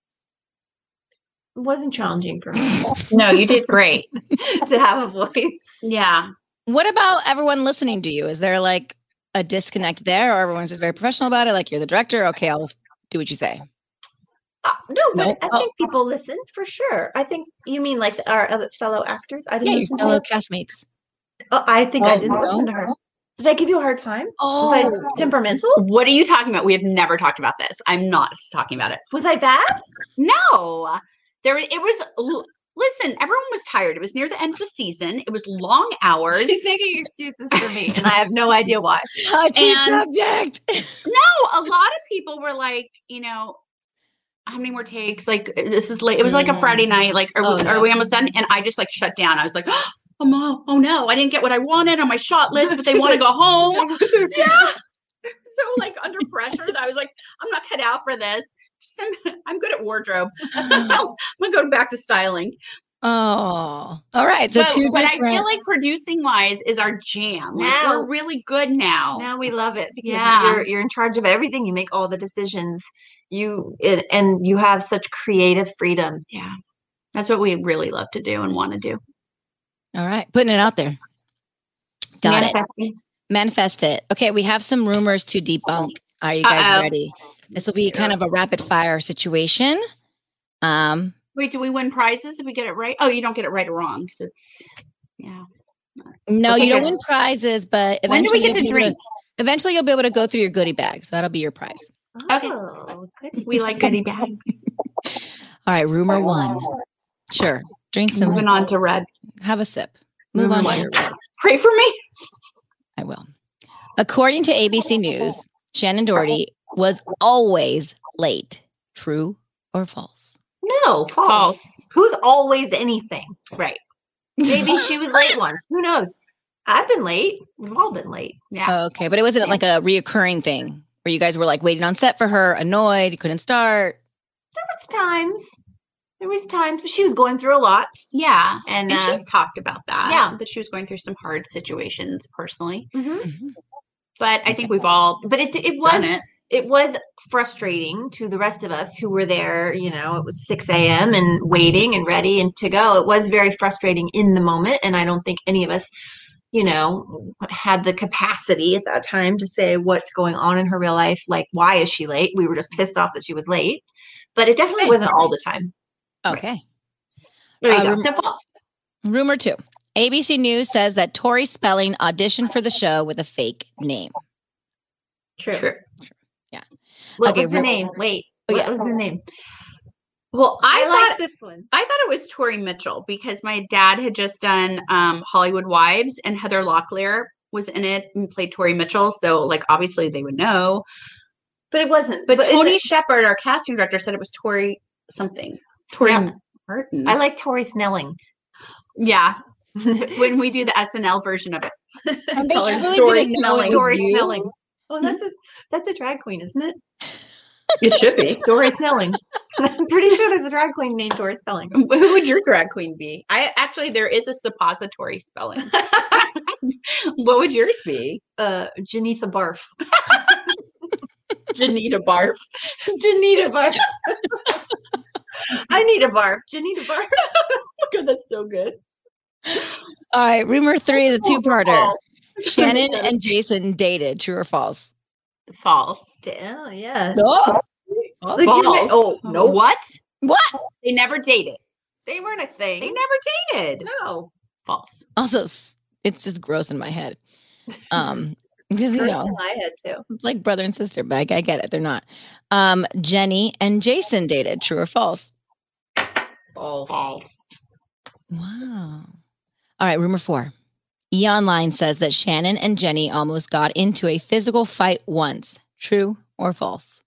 It wasn't challenging for me No, you did great. to have a voice. Yeah. What about everyone listening to you? Is there like a disconnect there, or everyone's just very professional about it? Like you're the director. Okay, I'll do what you say. Uh, no, but Nope. I Oh. think people listen for sure. I think you mean like our other fellow actors. I didn't Yeah, your listen fellow to castmates. Oh, I think I Oh, didn't no? listen to her. Did I give you a hard time? Oh, Was I temperamental? What are you talking about? We have never talked about this. I'm not talking about it. Was I bad? No. There it was l- listen, everyone was tired. It was near the end of the season. It was long hours. She's making excuses for me, and I have no idea why. touchy and- subject. No, a lot of people were like, you know, how many more takes? Like this is late. It was like a Friday night. Like, are, Oh, we, no. are we almost done? And I just like shut down. I was like, oh no, oh no, I didn't get what I wanted on my shot list, but they want to go home. Yeah, it was so like under pressure that I was like, I'm not cut out for this. Just, I'm, I'm good at wardrobe. I'm gonna go back to styling. Oh, all right. So but, two but different. I feel like producing wise is our jam. Like, Now- we're really good now. Now we love it because Yeah. you're you're in charge of everything. You make all the decisions. You it, and you have such creative freedom. Yeah. That's what we really love to do and want to do. All right, putting it out there. Got it. Manifesting. Manifest it. Okay, we have some rumors to debunk. Are you guys Uh-oh. ready? This will be kind of a rapid fire situation. Um, Wait, do we win prizes if we get it right? Oh, you don't get it right or wrong because it's, yeah. no, We'll you take don't a- win prizes, but When do eventually we get you'll to be able drink? eventually you'll be able to go through your goodie bag. So that'll be your prize. Okay. Oh, good. We like goodie bags. All right, rumor one. Sure. Drink some. Moving on to red. Have a sip. Move Rumor on to one. your red. Pray for me. I will. According to A B C News, Shannon Doherty was always late. True or false? No, false. False. Who's always anything? Right. Maybe she was late once. Who knows? I've been late. We've all been late. Yeah. Okay, but it wasn't like a reoccurring thing where you guys were like waiting on set for her, annoyed, you couldn't start. There was times. There was times, but she was going through a lot. Yeah. And, And uh, she's talked about that. yeah. That she was going through some hard situations personally. Mhm. But I think we've all But it it done was it. it was frustrating to the rest of us who were there. You know, it was six a.m. and waiting and ready and to go. It was very frustrating in the moment, and I don't think any of us, you know, had the capacity at that time to say what's going on in her real life. Like, why is she late? We were just pissed off that she was late, but it definitely Right. wasn't all the time. Okay. There you Uh, go. rem- So false. Rumor two. A B C News says that Tori Spelling auditioned for the show with a fake name. True. True. What Okay, was the re- name? Wait, Oh, what yeah. was the name? Well, I, I, thought like this one. I thought it was Tori Mitchell because my dad had just done um, Hollywood Wives and Heather Locklear was in it and played Tori Mitchell. So like obviously they would know. But it wasn't. But, in Tony the- Shepard, our casting director, said it was Tori something. Tori Snell- Martin. I like Tori Snelling. yeah. When we do the S N L version of it. And they Call her really Dory didn't know Snelling. it was Dory you? Snelling. Oh, that's a that's a drag queen, isn't it? It should be. Dory Snelling. I'm pretty sure there's a drag queen named Dory Snelling. Who would your drag queen be? I actually there is a suppository spelling. What would yours be? Uh, Janitha Barf. Janita Barf. Janita Barf. I need a barf. Janita Barf. God, that's so good. All right. Rumor three is a two-parter. Shannon and Jason dated. True or false? False. Oh yeah. No. Look, you might- oh no. What? What? They never dated. They weren't a thing. They never dated. No. False. Also, s- it's just gross in my head. Um, because you First know, in my head too. it's like brother and sister, but I, I get it. They're not. Um, Jenny and Jason dated. True or false? False. False. Wow. All right. Rumor four. E! Online says that Shannon and Jenny almost got into a physical fight once. True or false?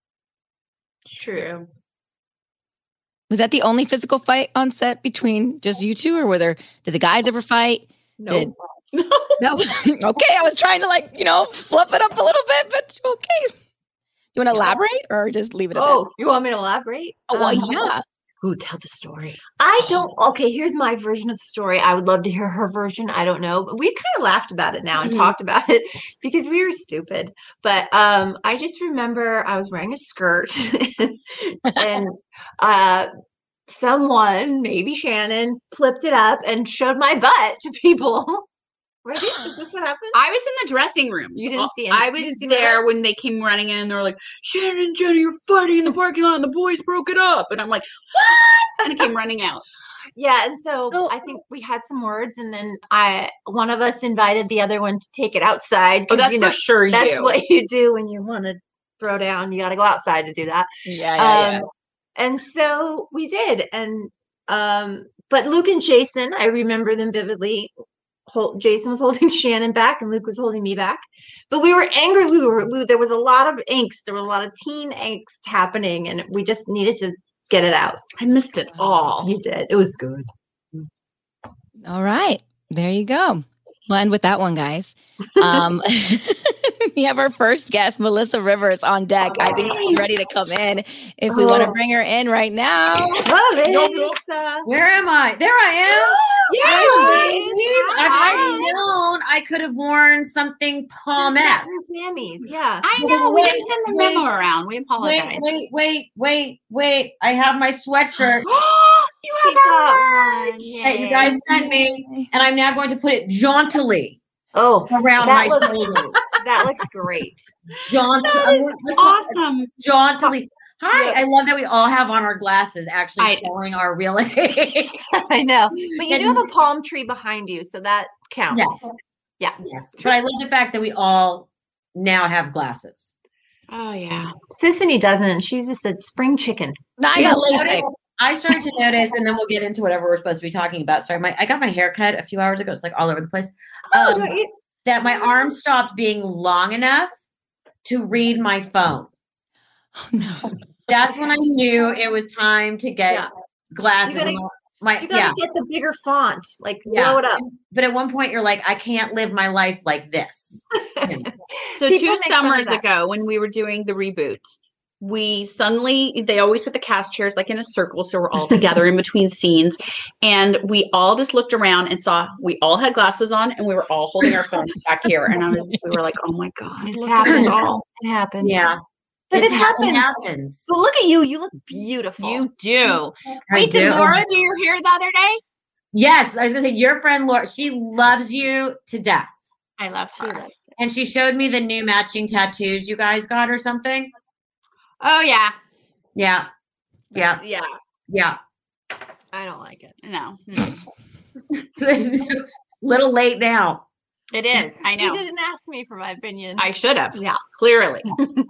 True. Was that the only physical fight on set between just you two, or were there? Did the guys ever fight? No. Did- No. Okay, I was trying to like you know fluff it up a little bit, but okay. You want to elaborate or just leave it at Oh, you want me to elaborate? that? Oh, well, Um, yeah. Ooh, tell the story. I don't. Okay, here's my version of the story. I would love to hear her version. I don't know, but we kind of laughed about it now and Mhm. talked about it because we were stupid. But um, I just remember I was wearing a skirt, and uh, someone, maybe Shannon, flipped it up and showed my butt to people. Right? Is this what happened? I was in the dressing room. You didn't see any- I you was didn't see none of there when they came running in and they were like, Shannon and Jenny are fighting in the parking lot and the boys broke it up. And I'm like, what? And I came running out. Yeah, and so So- I think we had some words, and then I one of us invited the other one to take it outside. Oh, 'cause, that's you know, for sure you. that's what you do when you want to throw down. You got to go outside to do that. Yeah, yeah, yeah. Um, and so we did, and um, but Luke and Jason, I remember them vividly. Hold, Jason was holding Shannon back, and Luke was holding me back. But we were angry. We were we, there was a lot of angst. There was a lot of teen angst happening, and we just needed to get it out. I missed it all. You did. It was good. All right. There you go. We'll end with that one, guys. Um, We have our first guest, Melissa Rivers, on deck. I think she's ready to come in. If we want to bring her in right now. Melissa. Where am I? There I am. Yes, ladies. If I'd known I could have worn something palm-esque. Jammies, yeah. I know. We Wait, didn't send the wait, memo around. We apologize. Wait, wait, wait, wait, wait. I have my sweatshirt You have got one. that you guys sent me, and I'm now going to put it jauntily Oh, around that my looks- shoulder. that looks great. Jaunt- That is awesome. Jauntily. Hi, Yeah. I love that we all have on our glasses actually I- showing our real age. I know. But you do have a palm tree behind you, so that counts. Yes. Yeah. Yes. But I love the fact that we all now have glasses. Oh, yeah. Sissany doesn't. She's just a spring chicken. I got LASIK. I started to notice, and then we'll get into whatever we're supposed to be talking about. Sorry, my I got my hair cut a few hours ago. It's like all over the place. Oh, Um, don't you- that my arm stopped being long enough to read my phone. Oh, no. That's when I knew it was time to get Yeah. glasses. You gotta- And my You gotta yeah, get the bigger font. Like Yeah. blow it up. but at one point you're like, I can't live my life like this. You know. So People two make fun of summers that. ago, when we were doing the reboot, we suddenly they always put the cast chairs like in a circle, so we're all together in between scenes, and we all just looked around and saw we all had glasses on, and we were all holding our phones back here, and I was we were like, oh my god, It look at happens. us all. It happens. Yeah, But It's it ha- happens. happens. But look at you. You look beautiful. You do. I Wait, did do. Laura do your hair the other day? Yes, I was gonna say your friend Laura. She loves you to death, I love She her. likes it. and she showed me the new matching tattoos you guys got or something. Oh yeah, Yeah, yeah, yeah. yeah. I don't like it. No, mm. Little late now. it is. I She know. didn't ask me for my opinion. I should have. Yeah. Clearly.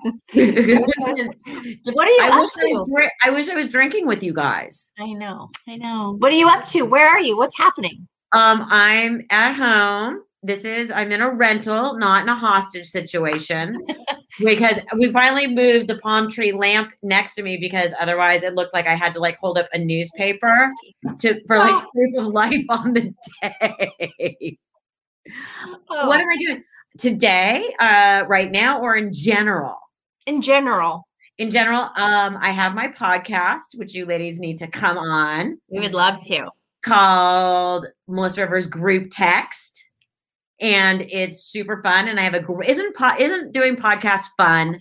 What are you I up wish I, to? was, dri- I wish I was drinking with you guys. I know. I know. What are you up to? Where are you? What's happening? Um, I'm at home. This is I'm in a rental, not in a hostage situation, because we finally moved the palm tree lamp next to me because otherwise it looked like I had to like hold up a newspaper to for like proof of life on the day. Oh, What am I doing today? Uh, right now or in general? in general? In general, um, I have my podcast, which you ladies need to come on, We would love to. called Melissa Rivers Group Text, and it's super fun. And I have a gr- isn't po- isn't doing podcasts fun?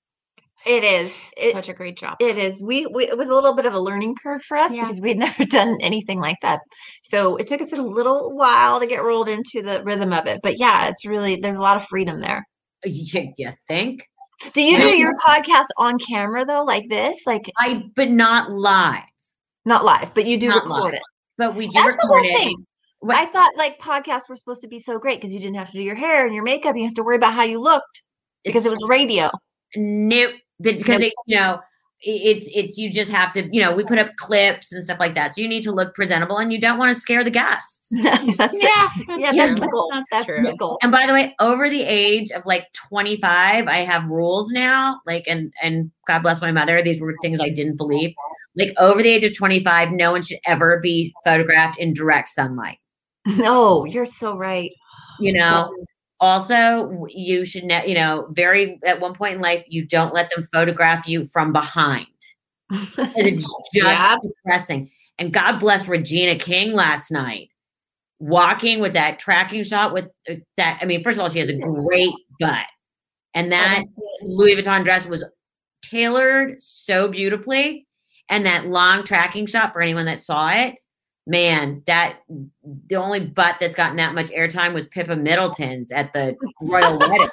It is. It, Such a great job. it is. We, we it was a little bit of a learning curve for us Yeah. because we had never done anything like that. So it took us a little while to get rolled into the rhythm of it. But yeah, it's really there's a lot of freedom there. You, you think? Do you do Yeah. your podcast on camera though, like this? Like I but not live. not live, but you do Not record live. it. But we do That's the record whole it. thing. What- I thought like podcasts were supposed to be so great because you didn't have to do your hair and your makeup. You didn't have to worry about how you looked because it was radio. Nope. But because it, you know, i- it's it's you just have to, you know, we put up clips and stuff like that. So you need to look presentable and you don't want to scare the guests. That's it. Yeah, Yeah, Yeah. that's the goal. That's That's, true. the goal. And by the way, over the age of like twenty-five, I have rules now. Like, and and God bless my mother, these were things I didn't believe. Like over the age of twenty-five, no one should ever be photographed in direct sunlight. No, you're so right. You know. Also, you should know, you know, very at one point in life, you don't let them photograph you from behind. It's just Yeah. depressing. And God bless Regina King last night, walking with that tracking shot with uh, that. I mean, first of all, she has a great butt, and that Louis Vuitton dress was tailored so beautifully. And that long tracking shot for anyone that saw it, man, that the only butt that's gotten that much airtime was Pippa Middleton's at the royal wedding.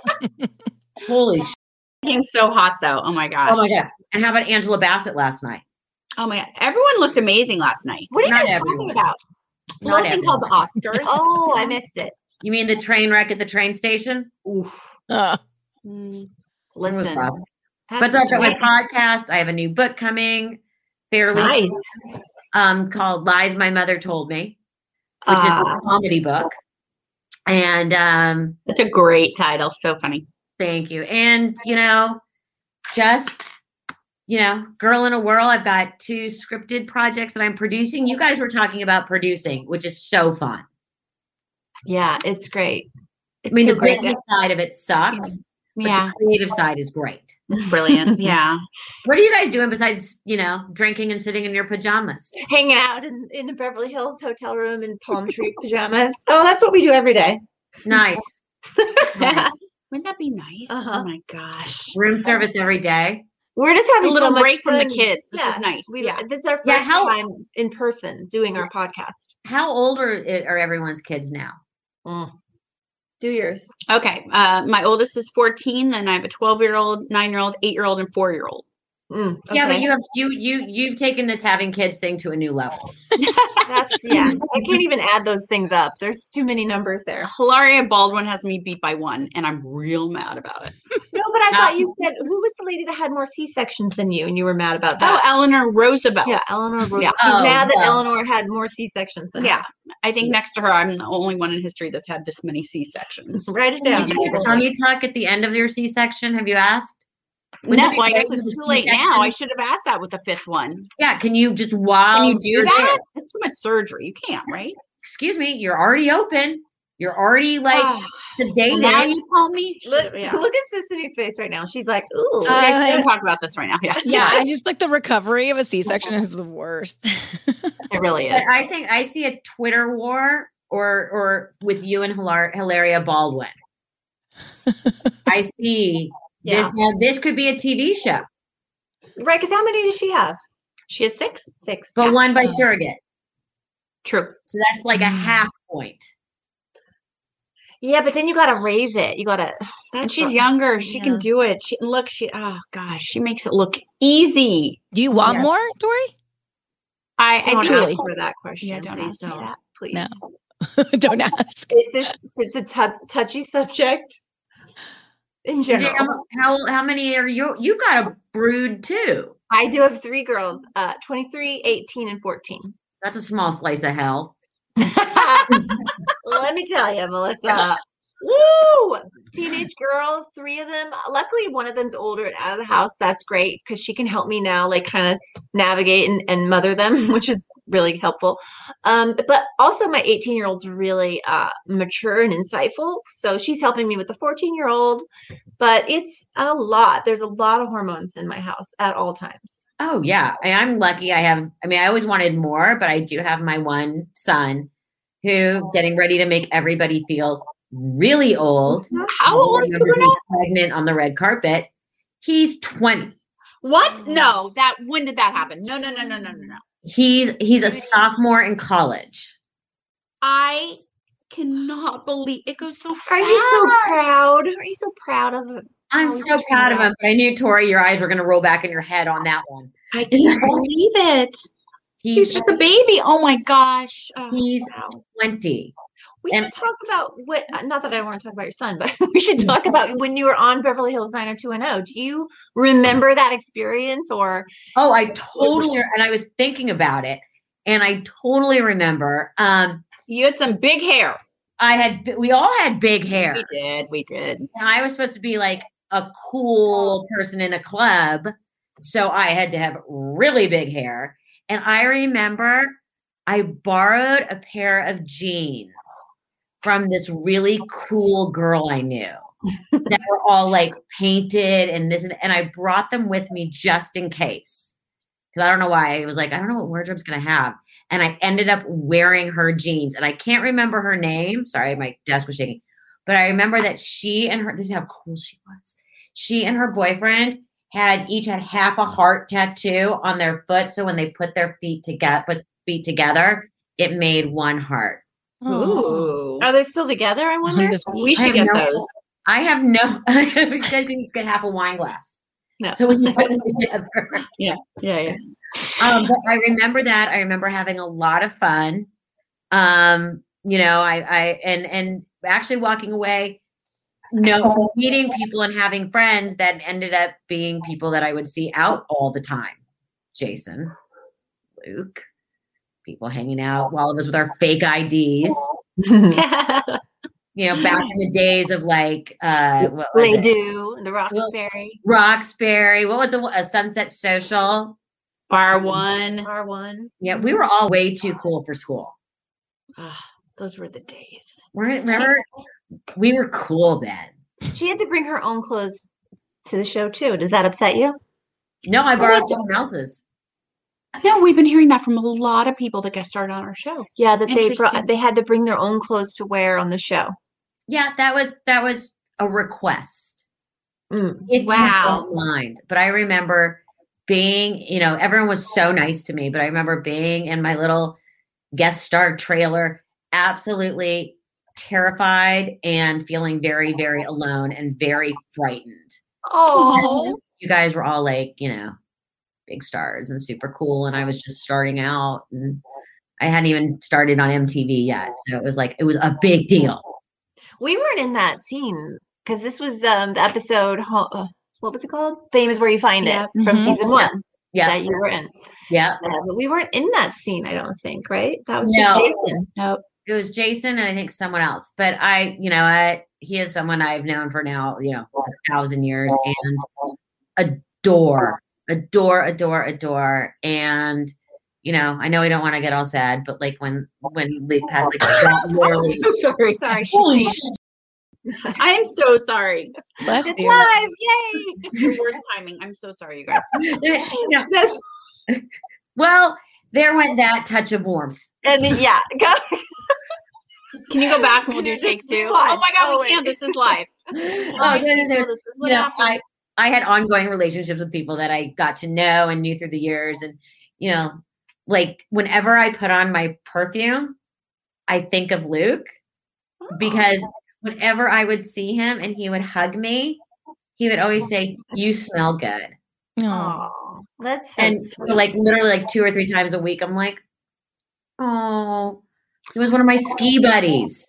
Holy shit. Became so hot though. Oh my gosh. Oh my God. And how about Angela Bassett last night? Oh my god. Everyone looked amazing last night. What are you Not guys everyone. talking about? Not Little thing called the Oscars. Oh, I missed it. You mean the train wreck at the train station? Oof. Uh, Mm. It was Listen. rough. that's But I've got my great. podcast. I have a new book coming fairly Nice. soon, um, called Lies My Mother Told Me, which is Ah. a comedy book. And um, That's a great title. So funny. thank you. And, you know, just, you know, girl in a whirl. I've got two scripted projects that I'm producing. You guys were talking about producing, which is so fun. Yeah, it's great. It's I mean, so the great. business side of it sucks, But Yeah. the creative side is great. Brilliant. Yeah. What are you guys doing besides, you know, drinking and sitting in your pajamas? Hanging out in, in a Beverly Hills hotel room in palm tree pajamas. Oh, that's what we do every day. Nice. Nice. Wouldn't that be nice? Uh-huh. Oh my gosh. Room service every day. We're just A having little so much break from the fun. kids. This Yeah, is nice. we- Yeah. This is our first Yeah, how- time in person doing our podcast. How old are, are everyone's kids now? Do yours. Okay. Uh, my oldest is fourteen. Then I have a twelve-year-old, nine-year-old, eight-year-old, and four-year-old. Mm, Yeah, but okay. you have you you you've taken this having kids thing to a new level. That's yeah. I can't even add those things up. There's too many numbers there. Hilaria Baldwin has me beat by one, and I'm real mad about it. No, but I thought you said who was the lady that had more C sections than you, and you were mad about Oh, that. Eleanor Roosevelt. yeah, Eleanor. Rose- Yeah. She's Oh, mad that well. Eleanor had more C sections than Yeah. her. I think next to her, I'm the only one in history that's had this many C-sections. Write it Did down. you get a tummy tuck at the end of your C-section? Have you asked? Wouldn't No, it be well, I great guess with it's a too late now. C-section? I should have asked that with the fifth one. Yeah, can you just while Can you do you're that? there- It's too much surgery. You can't, right? excuse me, you're already open. You're already like Ah, sedated. now you tell me. Look, Yeah. look at Sissy's face right now. She's like, ooh. So guys, Uh, don't talk about this right now. Yeah. Yeah, I just like the recovery of a C-section is the worst. It really But is. I think I see a Twitter war or or with you and Hilar- Hilaria Baldwin. I see Yeah. this, now this could be a T V show, Right, because how many does she have? She has six. Six. but Yeah. one by surrogate. True. So that's like a half point. Yeah, but then you gotta raise it. You gotta. And That's she's the- younger. She yeah. can do it. She look. She. Oh gosh. She makes it look easy. Do you want Yeah. more, Tori? I Don't actually. ask her that question. Yeah, don't please ask me don't. that. Please. No. Don't ask. It's a, it's a tou- touchy subject in general. Damn, How how many are you? You got a brood too. I do have three girls, uh, twenty-three, eighteen, and fourteen. That's a small slice of hell. Let me tell you, Melissa. Woo! Teenage girls, three of them. Luckily, one of them's older and out of the house. That's great because she can help me now, like kind of navigate and, and mother them, which is really helpful. Um, but also, my eighteen year old's really uh, mature and insightful. So she's helping me with the fourteen year old. But it's a lot. There's a lot of hormones in my house at all times. Oh yeah, I, I'm lucky. I have. I mean, I always wanted more, but I do have my one son, who getting ready to make everybody feel really old. How old is Remember Bruno? being pregnant on the red carpet. He's twenty. What? No. That. When did that happen? No. No. No. No. No. No. No. He's he's a sophomore in college. I cannot believe it goes so fast. Are you so proud? Are you so proud of it? I'm Oh, he's so proud of turned him. But I knew, Tori, your eyes were going to roll back in your head on that one. I can't believe it. He's He's just a baby. Oh my gosh. Oh, he's Wow. twenty. We And- should talk about what, not that I want to talk about your son, but we should talk about when you were on Beverly Hills nine oh two one oh. Do you remember that experience or? Oh, I totally. And I was thinking about it, and I totally remember. Um, You had some big hair. I had. We all had big hair. We did. We did. And I was supposed to be like a cool person in a club. So I had to have really big hair. And I remember I borrowed a pair of jeans from this really cool girl I knew that were all like painted and this, and, and I brought them with me just in case. Because I don't know why. I was like, I don't know what wardrobe's going to have. And I ended up wearing her jeans. And I can't remember her name. Sorry, my desk was shaking. But I remember that she and her, this is how cool she was. She and her boyfriend had each had half a heart tattoo on their foot. So when they put their feet together, put feet together, it made one heart. Ooh. Are they still together? I wonder. The We I should have get no- those. I have no, you guys can get half a wine glass. No. So when you put them together. Yeah. Yeah. Um, but I remember that. I remember having a lot of fun. Um, you know, I, I, and, and actually walking away, no, meeting people and having friends that ended up being people that I would see out all the time. Jason, Luke, people hanging out, all of us with our fake I Ds. You know, back in the days of like, uh, what was Lay it? Do, the Roxbury, Roxbury. What was the uh, Sunset Social? Bar one. R one. Yeah, we were all way too cool for school. Ah, those were the days. We're- Remember, we were cool then. She had to bring her own clothes to the show too. Does that upset you? No, I borrowed someone else's. No, we've been hearing that from a lot of people that guest started on our show. Yeah, that they Interesting. brought, they had to bring their own clothes to wear on the show. Yeah, that was that was a request. Mm. If Wow. you don't mind. But I remember being, you know, everyone was so nice to me, but I remember being in my little guest star trailer, absolutely terrified and feeling very, very alone and very frightened. Oh, You guys were all like, you know, big stars and super cool. And I was just starting out and I hadn't even started on M T V yet. So it was like, it was a big deal. we weren't in that scene because this was um, the episode. ho- Uh, what was it called? Fame is where you find Yeah. it from Mhm. season one Yeah. that you were in. Yeah. Uh, but we weren't in that scene, I don't think. Right? That was No. just Jason. Nope. It was Jason and I think someone else. But I, you know, I he is someone I've known for now, you know, a thousand years and adore, adore, adore, adore. And, you know, I know I don't want to get all sad, but like when when Luke has like that literally Sorry, Sorry. holy she's- I am so sorry. Bless It's you. live! Yay! It's the worst timing. I'm so sorry, you guys. you know, That's well, there went that touch of warmth. and yeah, go. Can you go back and we'll do This take is two? live. Oh my god, Oh, we can't. wait. This is live. Oh, so there's- This is what you know, happened. I, I had ongoing relationships with people that I got to know and knew through the years. And, you know, like whenever I put on my perfume, I think of Luke because whenever I would see him and he would hug me, he would always say, "You smell good." Aw. Oh, that's so And sweet. so, like literally like two or three times a week, I'm like, oh, he was one of my ski buddies.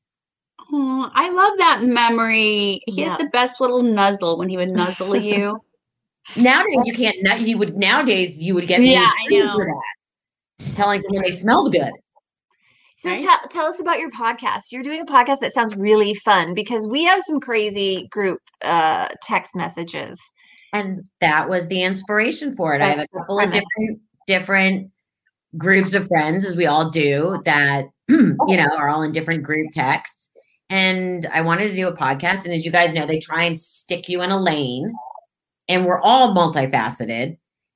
Oh, I love that memory. He Yeah. had the best little nuzzle when he would nuzzle you. Nowadays you can't. nut- You would nowadays you would get Yeah, me I know. for that, telling someone they smelled good. So Right? tell tell us about your podcast. You're doing a podcast that sounds really fun because we have some crazy group uh, text messages. And that was the inspiration for it. I have That's a the couple of premise. different different groups of friends, as we all do, that you know are all in different group texts. And I wanted to do a podcast. And as you guys know, they try and stick you in a lane, and we're all multifaceted.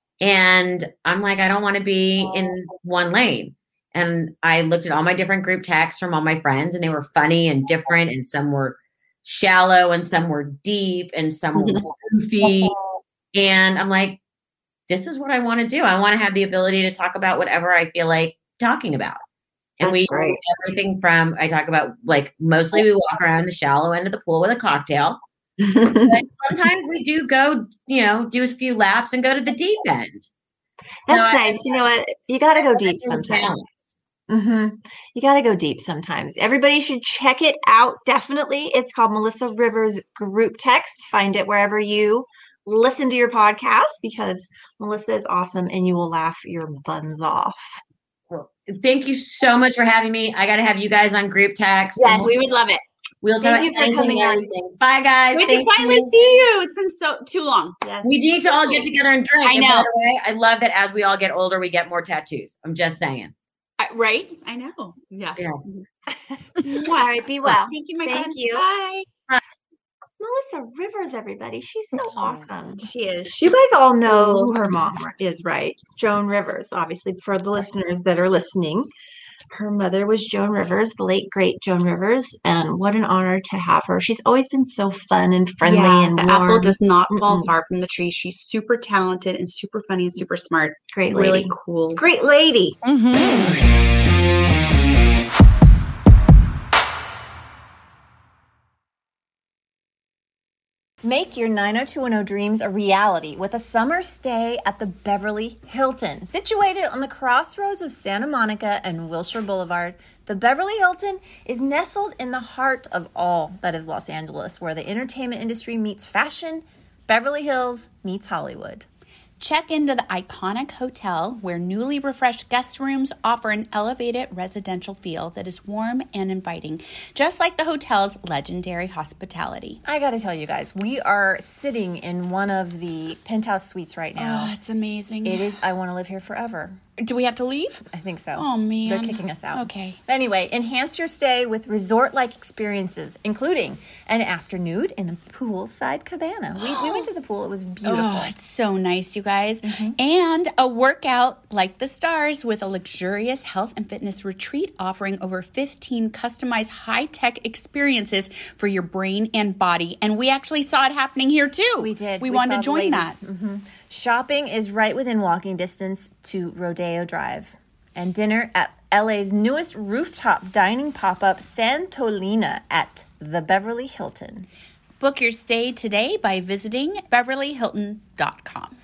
And I'm like, I don't want to be in one lane. And I looked at all my different group texts from all my friends, and they were funny and different, and some were shallow, and some were deep, and some were goofy. And I'm like, this is what I want to do. I want to have the ability to talk about whatever I feel like talking about. And That's we great. do everything from, I talk about like, mostly we walk around the shallow end of the pool with a cocktail. But sometimes we do go, you know, do a few laps and go to the deep end. That's So I- nice. You know what? You got to go deep I think sometimes. balance. hmm You got to go deep sometimes. Everybody should check it out. Definitely. It's called Melissa Rivers Group Text. Find it wherever you listen to your podcast because Melissa is awesome and you will laugh your buns off. Well, thank you so much for having me. I got to have you guys on group text. Yes, and We would love it. We'll Thank talk you about for anything coming and on. everything. Bye, guys. We can Thank finally you. see you. It's been so too long. Yes. We need to all get together and drink. I And by know. the way, I love that as we all get older, we get more tattoos. I'm just saying. I, right? I know. Yeah. Yeah. All right. Be well. Thank you, my Thank friend. you. Bye. Melissa Rivers, everybody. She's so awesome. She is. You guys all know who her mom is, right? Joan Rivers, obviously, for the listeners that are listening. Her mother was Joan Rivers, the late, great Joan Rivers. And what an honor to have her. She's always been so fun and friendly Yeah, and the warm. apple does not fall Mm-mm. far from the tree. She's super talented and super funny and super smart. Great lady. Really cool. Great lady. Mhm. Make your nine oh two one oh dreams a reality with a summer stay at the Beverly Hilton. Situated on the crossroads of Santa Monica and Wilshire Boulevard, the Beverly Hilton is nestled in the heart of all that is Los Angeles, where the entertainment industry meets fashion, Beverly Hills meets Hollywood. Check into the iconic hotel where newly refreshed guest rooms offer an elevated residential feel that is warm and inviting, just like the hotel's legendary hospitality. I gotta tell you guys, we are sitting in one of the penthouse suites right now. Oh, it's amazing. It is, I wanna live here forever. Do we have to leave? I think so. Oh, man. They're kicking us out. Okay. Anyway, enhance your stay with resort-like experiences, including an afternoon in a poolside cabana. We, we went to the pool. It was beautiful. Oh, it's so nice, you guys. Mm-hmm. And a workout like the stars with a luxurious health and fitness retreat offering over fifteen customized high-tech experiences for your brain and body. And we actually saw it happening here, too. We did. We, we wanted to join that. Mm-hmm. Shopping is right within walking distance to Rodeo Drive. And dinner at L A's newest rooftop dining pop-up, Santolina at the Beverly Hilton. Book your stay today by visiting beverly hilton dot com.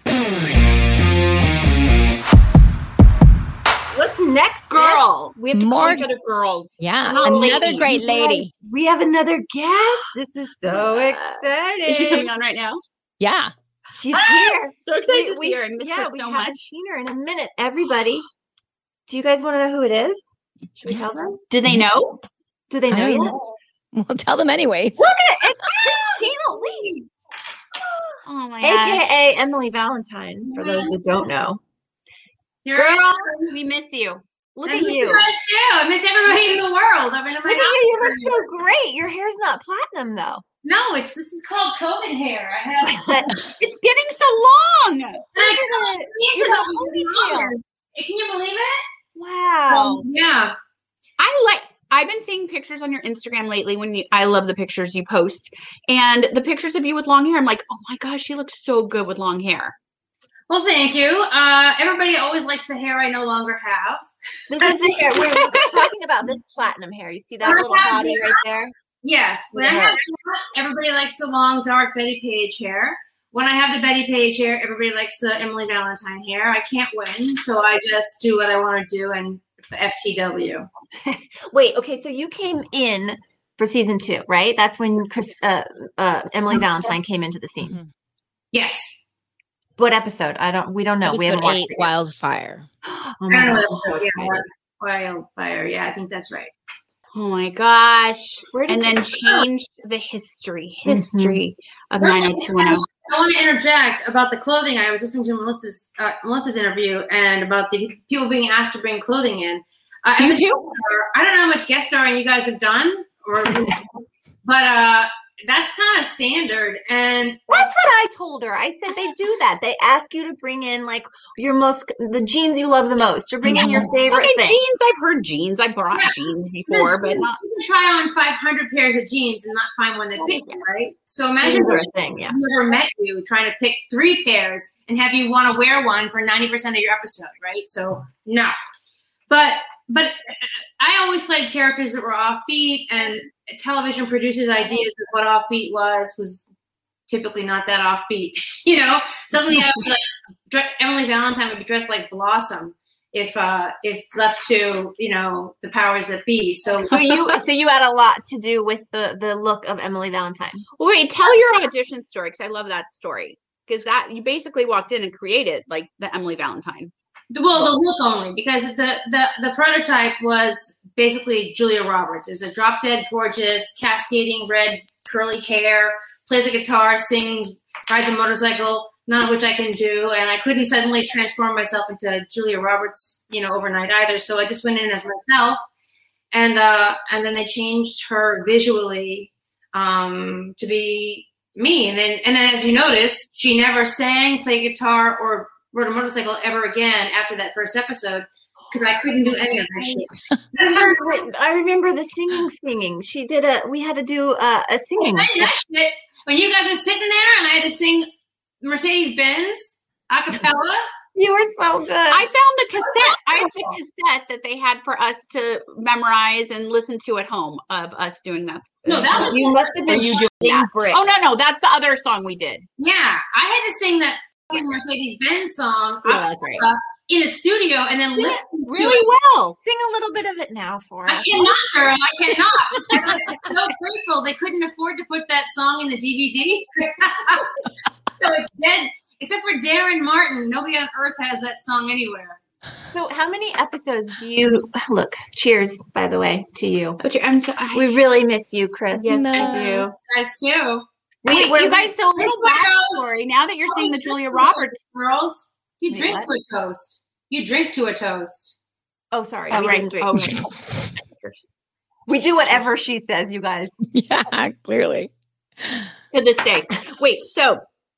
What's next, girl? We have to More- call each other girls. Yeah, Oh, another ladies. great You lady. guys, we have another guest. This is so exciting. Is she coming on right now? Yeah. She's Ah! here. So excited We- to we- see her. I miss yeah, her we so haven't much. seen her in a minute. Everybody, do you guys want to know who it is? Should we tell them? Do they know? Do they I know don't yet? know. We'll tell them anyway. Look at it. It's Tina Lee, Oh my gosh. A K A Emily Valentine, for those that don't know. You're Girl, we miss you. look I at miss you. you guys too. I miss everybody in the world. I mean, Look at you. You look so great. Your hair's not platinum, though. No, it's this is called COVID hair. I have It's getting so long. I at it. inches You got off of the ponytail. collar. Can you believe it? Wow. Um, yeah. I like I've been seeing pictures on your Instagram lately when you I love the pictures you post. And the pictures of you with long hair, I'm like, oh my gosh, she looks so good with long hair. Well, thank you. Uh, everybody always likes the hair I no longer have. This is the hair. We're, we're talking about this platinum hair. You see that I little have body hair. right there? Yes. When I Yeah. have that, everybody likes the long, dark Betty Page hair. When I have the Betty Page hair, everybody likes the Emily Valentine hair. I can't win, so I just do what I want to do and F T W. Wait, okay, so you came in for season two, right? That's when Chris, uh, uh, Emily Valentine came into the scene. Mhm. Yes. What episode? I don't. We don't know. we haven't Episode watched eight, it. yet. Wildfire. Oh I my don't know gosh, what I'm so episode, yeah, excited. Wildfire. Yeah, I think that's right. Oh my gosh. Where did And you then go? changed the history, history of nine oh two one oh. I want to interject about the clothing. I was listening to Melissa's uh, Melissa's interview and about the people being asked to bring clothing in. Uh, as You a do? guest star, I don't know how much guest starring you guys have done, or but uh, that's kind of standard. And That's what I told her. I said they do that. They ask you to bring in like your most the jeans you love the most, or bring in your favorite Okay, thing. jeans. I've heard jeans. I brought Yeah. jeans before, but not. you can try on five hundred pairs of jeans and not find one that fits you, right? So imagine Jeans are if a thing, yeah. I've never met you trying to pick three pairs and have you want to wear one for ninety percent of your episode, right? So no. But but I always played characters that were offbeat, and television producers' ideas of what offbeat was was typically not that offbeat. You know, suddenly I would be like dre- Emily Valentine would be dressed like Blossom if uh, if left to you know the powers that be. So So you so you had a lot to do with the the look of Emily Valentine. Well, wait, tell your audition story because I love that story. Because that you basically walked in and created like the Emily Valentine. Well, the look only, because the, the, the prototype was basically Julia Roberts. It was a drop dead gorgeous, cascading red curly hair, plays a guitar, sings, rides a motorcycle, none of which I can do. And I couldn't suddenly transform myself into Julia Roberts, you know, overnight either. So I just went in as myself. And uh, and then they changed her visually um, to be me. And then, and then as you notice, she never sang, played guitar, or rode a motorcycle ever again after that first episode because I couldn't do any of that shit. I remember, I remember the singing, singing. She did a. We had to do a, a singing. I did that shit when you guys were sitting there and I had to sing Mercedes Benz a cappella. You were so good. I found the cassette. I have the cassette that they had for us to memorize and listen to at home of us doing that. No, that was you must have been you shooting that. bricks. Oh no, no, that's the other song we did. Yeah, I had to sing that fucking Mercedes Benz song Yeah, that's right. uh, in a studio and then Sing listen it to really it. well. Sing a little bit of it now for I us. cannot, girl. I cannot. And I'm so grateful they couldn't afford to put that song in the D V D. So it's dead. Except for Darren Martin. Nobody on earth has that song anywhere. So, how many episodes do you look? Cheers, by the way, to you. But you- I'm so, I, We really miss you, Chris. yes, No. we do. You guys too. We, Wait, we're, you guys, so a little Foot backstory. Now that you're seeing the Julia Roberts, Girls, you Wait, drink what? Foot Coast. You drink to a toast. Oh, sorry. Oh, we right. didn't drink. Oh, right. We do whatever she says, you guys. Yeah, clearly. To this day. Wait, so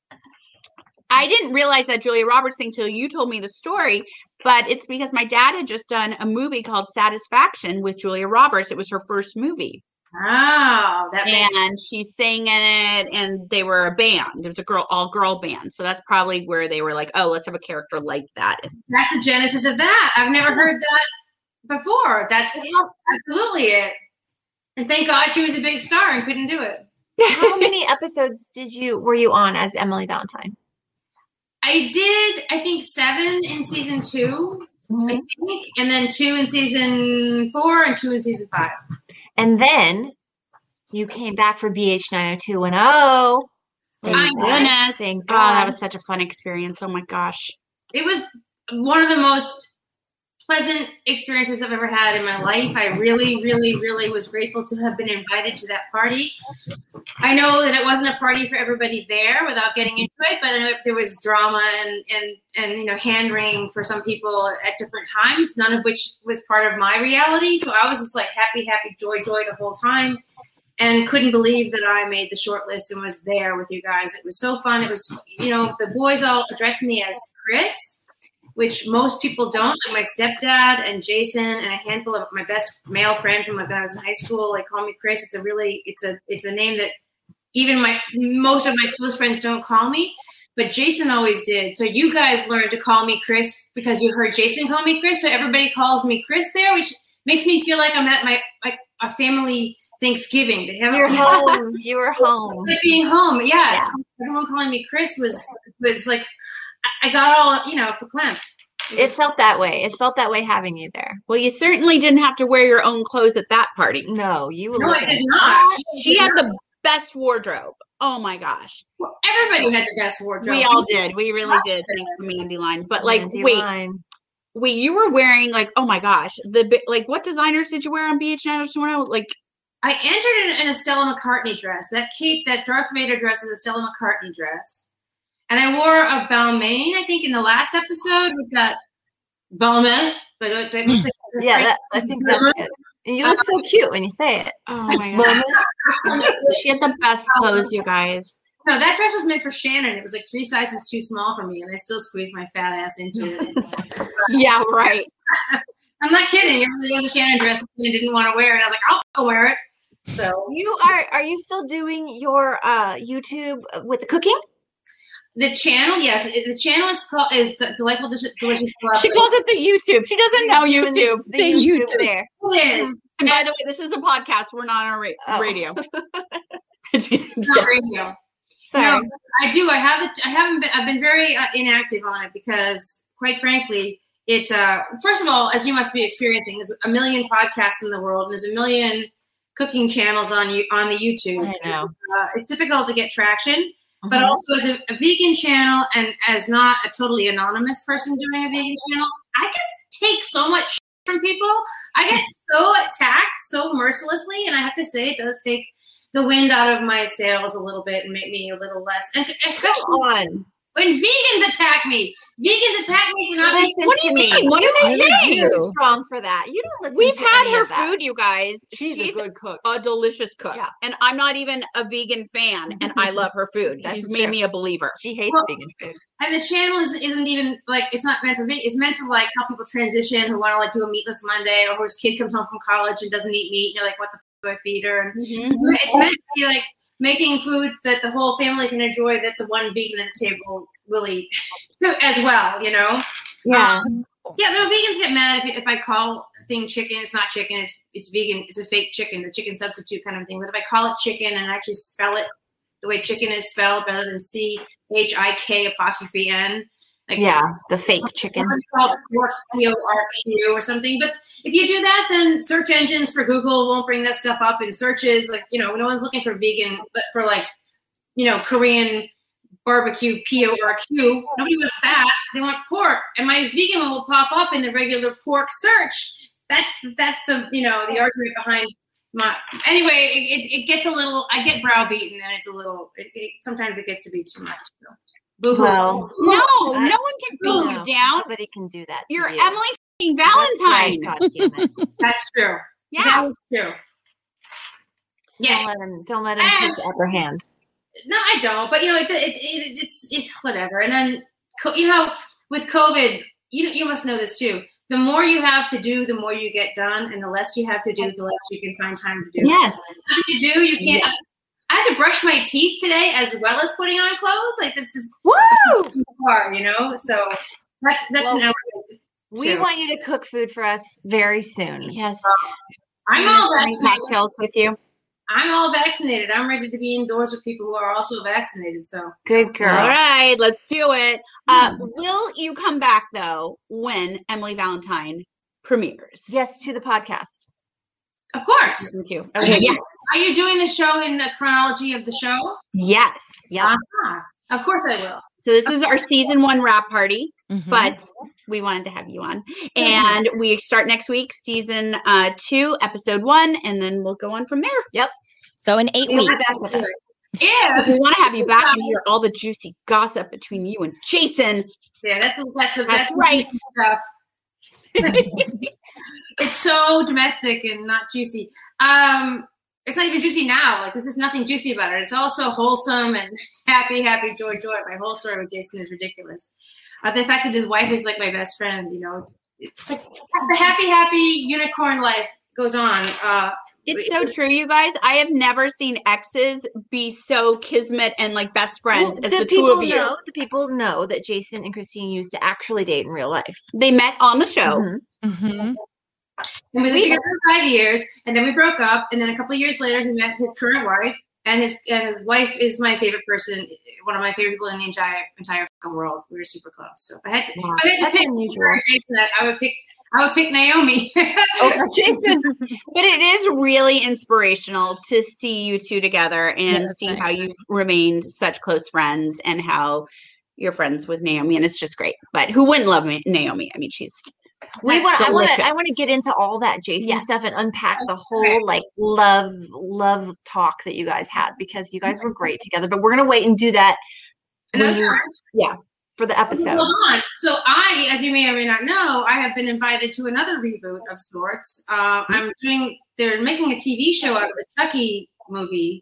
I didn't realize that Julia Roberts thing till you told me the story, but it's because my dad had just done a movie called Satisfaction with Julia Roberts. It was her first movie. Wow, that makes And she sang in it, and they were a band. There was a girl, all girl band. So that's probably where they were like, oh, let's have a character like that. That's the genesis of that. I've never heard that before. That's absolutely it. And thank God she was a big star and couldn't do it. How many episodes did you were you on as Emily Valentine? I did, I think, seven in season two, mm-hmm. I think, and then two in season four and two in season five. And then you came back for B H nine oh two one oh. Thank goodness. Thank God. Oh, that was such a fun experience. Oh my gosh. It was one of the most pleasant experiences I've ever had in my life. I really, really, really was grateful to have been invited to that party. I know that it wasn't a party for everybody there without getting into it, but I know there was drama and, and, and you know, hand-wringing for some people at different times, none of which was part of my reality. So I was just like happy, happy, joy, joy the whole time and couldn't believe that I made the short list and was there with you guys. It was so fun. It was, you know, the boys all addressed me as Chris, which most people don't. Like my stepdad and Jason and a handful of my best male friend from like when I was in high school, like call me Chris. It's a really, it's a, it's a name that even my, most of my close friends don't call me, but Jason always did. So you guys learned to call me Chris because you heard Jason call me Chris. So everybody calls me Chris there, which makes me feel like I'm at my, like a family Thanksgiving. To have You're home. You were home. Like being home. Yeah. yeah. Everyone calling me Chris was, was like, I got all, you know, verklempt. It, it felt that way. It felt that way having you there. Well, you certainly didn't have to wear your own clothes at that party. No, you were. No, I did not. She had the best wardrobe. Oh my gosh. Well, everybody had the best wardrobe. We all did. We really did. Thanks to Mandy Line. But like, Mandy wait, Line. wait, you were wearing like, oh my gosh, the like, what designers did you wear on B H nine oh two one oh? Like, I entered in, in a Stella McCartney dress. That cape, that Darth Vader dress, is a Stella McCartney dress. And I wore a Balmain, I think, in the last episode with that Balmain. But it, it was like, yeah, that, I think that's good. And you look so cute when you say it. Oh my god. She had the best clothes, you guys. No, that dress was meant for Shannon. It was like three sizes too small for me, and I still squeezed my fat ass into it. Yeah, right. I'm not kidding. It really was a Shannon dress and I didn't want to wear it. I was like, I'll wear it. So you are are you still doing your uh YouTube with the cooking? The channel, yes. The channel is called is Delightful Delicious Club. She calls it the YouTube. She doesn't know YouTube. The, the YouTube, YouTube there. It is. And by the way, this is a podcast. We're not on ra- oh. radio. It's not radio. Sorry. No, I do. I haven't. I haven't been. I've been very uh, inactive on it because, quite frankly, it's. Uh, first of all, as you must be experiencing, there's a million podcasts in the world, and there's a million cooking channels on you on the YouTube. I know. Uh, it's difficult to get traction. But also as a, a vegan channel and as not a totally anonymous person doing a vegan channel, I just take so much shit from people. I get so attacked so mercilessly, and I have to say it does take the wind out of my sails a little bit and make me a little less, and especially on. when vegans attack me. Vegans attack me for not Listen being. What do you mean? What are they saying? You're strong for that. You don't listen. We've to had any her of that. food, you guys. She's, She's a good cook, a delicious cook. Yeah. And I'm not even a vegan fan, and I love her food. That's She's true. made me a believer. She hates Well, vegan food. And the channel is, isn't even like it's not meant for vegan. It's meant to like help people transition who want to like do a meatless Monday, or whose kid comes home from college and doesn't eat meat. And you're like, what the f- do I feed her? And Mm-hmm. it's, it's meant to be like making food that the whole family can enjoy, that the one vegan at the table will eat as well. You know. Yeah. Um, yeah, no, vegans get mad if, if I call a thing chicken. It's not chicken. It's it's vegan. It's a fake chicken, the chicken substitute kind of thing. But if I call it chicken and actually spell it the way chicken is spelled, rather than C H I K apostrophe N, like Yeah, the fake chicken. it's called pork, P O R Q or something. But if you do that, then search engines for Google won't bring that stuff up in searches. Like, you know, no one's looking for vegan, but for like, you know, Korean barbecue P O R Q. Nobody wants that. They want pork. And my vegan one will pop up in the regular pork search. That's that's the, you know, the argument behind my, anyway, it, it, it gets a little, I get browbeaten and it's a little, it, it, sometimes it gets to be too much. So. Boo-hoo. Well, No, I- no one can beat no, you down. Nobody can do that. to You're you. Emily f***ing That's Valentine. right, God damn it. That's true. Yeah. That is true. Yes. Don't let him. Don't let him And- take the upper hand. No, I don't. But you know, it, it, it it's it's whatever. And then co- you know, with COVID, you you must know this too. The more you have to do, the more you get done, and the less you have to do, the less you can find time to do. Yes. How do you do? You can't. Yes. I have to brush my teeth today as well as putting on clothes. Like this is Woo! hard, you know. So that's that's Well, an element. We too. want you to cook food for us very soon. Yes. I'm I'm all gonna sing vaccinated. cocktails with you. I'm all vaccinated. I'm ready to be indoors with people who are also vaccinated. So Good girl. All right, let's do it. Uh, will you come back though when Emily Valentine premieres? Yes, to the podcast. of course. Thank you. Are Okay, you, yes. are you doing the show in the chronology of the show? Yes. Yeah. Uh-huh. Of course I will. So this is our season one wrap party, Mhm. but we wanted to have you on. And we start next week, season uh, two, episode one, and then we'll go on from there. Yep. So in eight You'll be weeks. back with us. Yeah. Because we want to have you back and hear all the juicy gossip between you and Jason. Yeah, that's a, that's a, That's that's right. stuff. It's so domestic and not juicy. Um, it's not even juicy now. Like this is nothing juicy about it. It's also wholesome and happy, happy, joy, joy. My whole story with Jason is ridiculous. Uh, the fact that his wife is like my best friend, you know, it's like the happy, happy unicorn life goes on. Uh, It's so true, you guys. I have never seen exes be so kismet and like best friends Well, as the, the two people of you. know. The people know that Jason and Christine used to actually date in real life. They met on the show. Mhm. Mhm. And we lived together for five years, and then we broke up. And then a couple of years later, he met his current wife, and his and his wife is my favorite person, one of my favorite people in the entire entire fucking world. We were super close. So if I had, Wow. if I had to That's pick unusual. her or Jason, I would pick I would pick Naomi. Oh, Jason. But it is really inspirational to see you two together and Yeah, that's see nice. how you've remained such close friends and how you're friends with Naomi. And it's just great. But who wouldn't love Ma- Naomi? I mean, she's We want. I want to. I delicious. want to get into all that Jason Yes. stuff and unpack the Okay. whole like love, love talk that you guys had because you guys were great together. But we're gonna wait and do that when Another you- time. yeah, for the episode. Hold on. So I, as you may or may not know, I have been invited to another reboot of sorts. Uh, I'm doing. They're making a T V show out of the Chucky movie.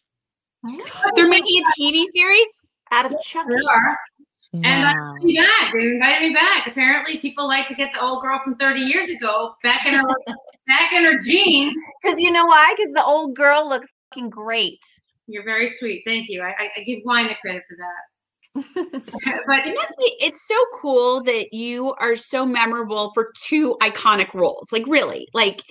They're making a T V series? Out of Chucky. They are. And I'm Wow. coming back. They invited me back. Apparently, people like to get the old girl from thirty years ago back in her back in her jeans. Because you know why? Because the old girl looks fucking great. You're very sweet. Thank you. I, I, I give wine the credit for that. But It must be, it's so cool that you are so memorable for two iconic roles. Like, really. Like,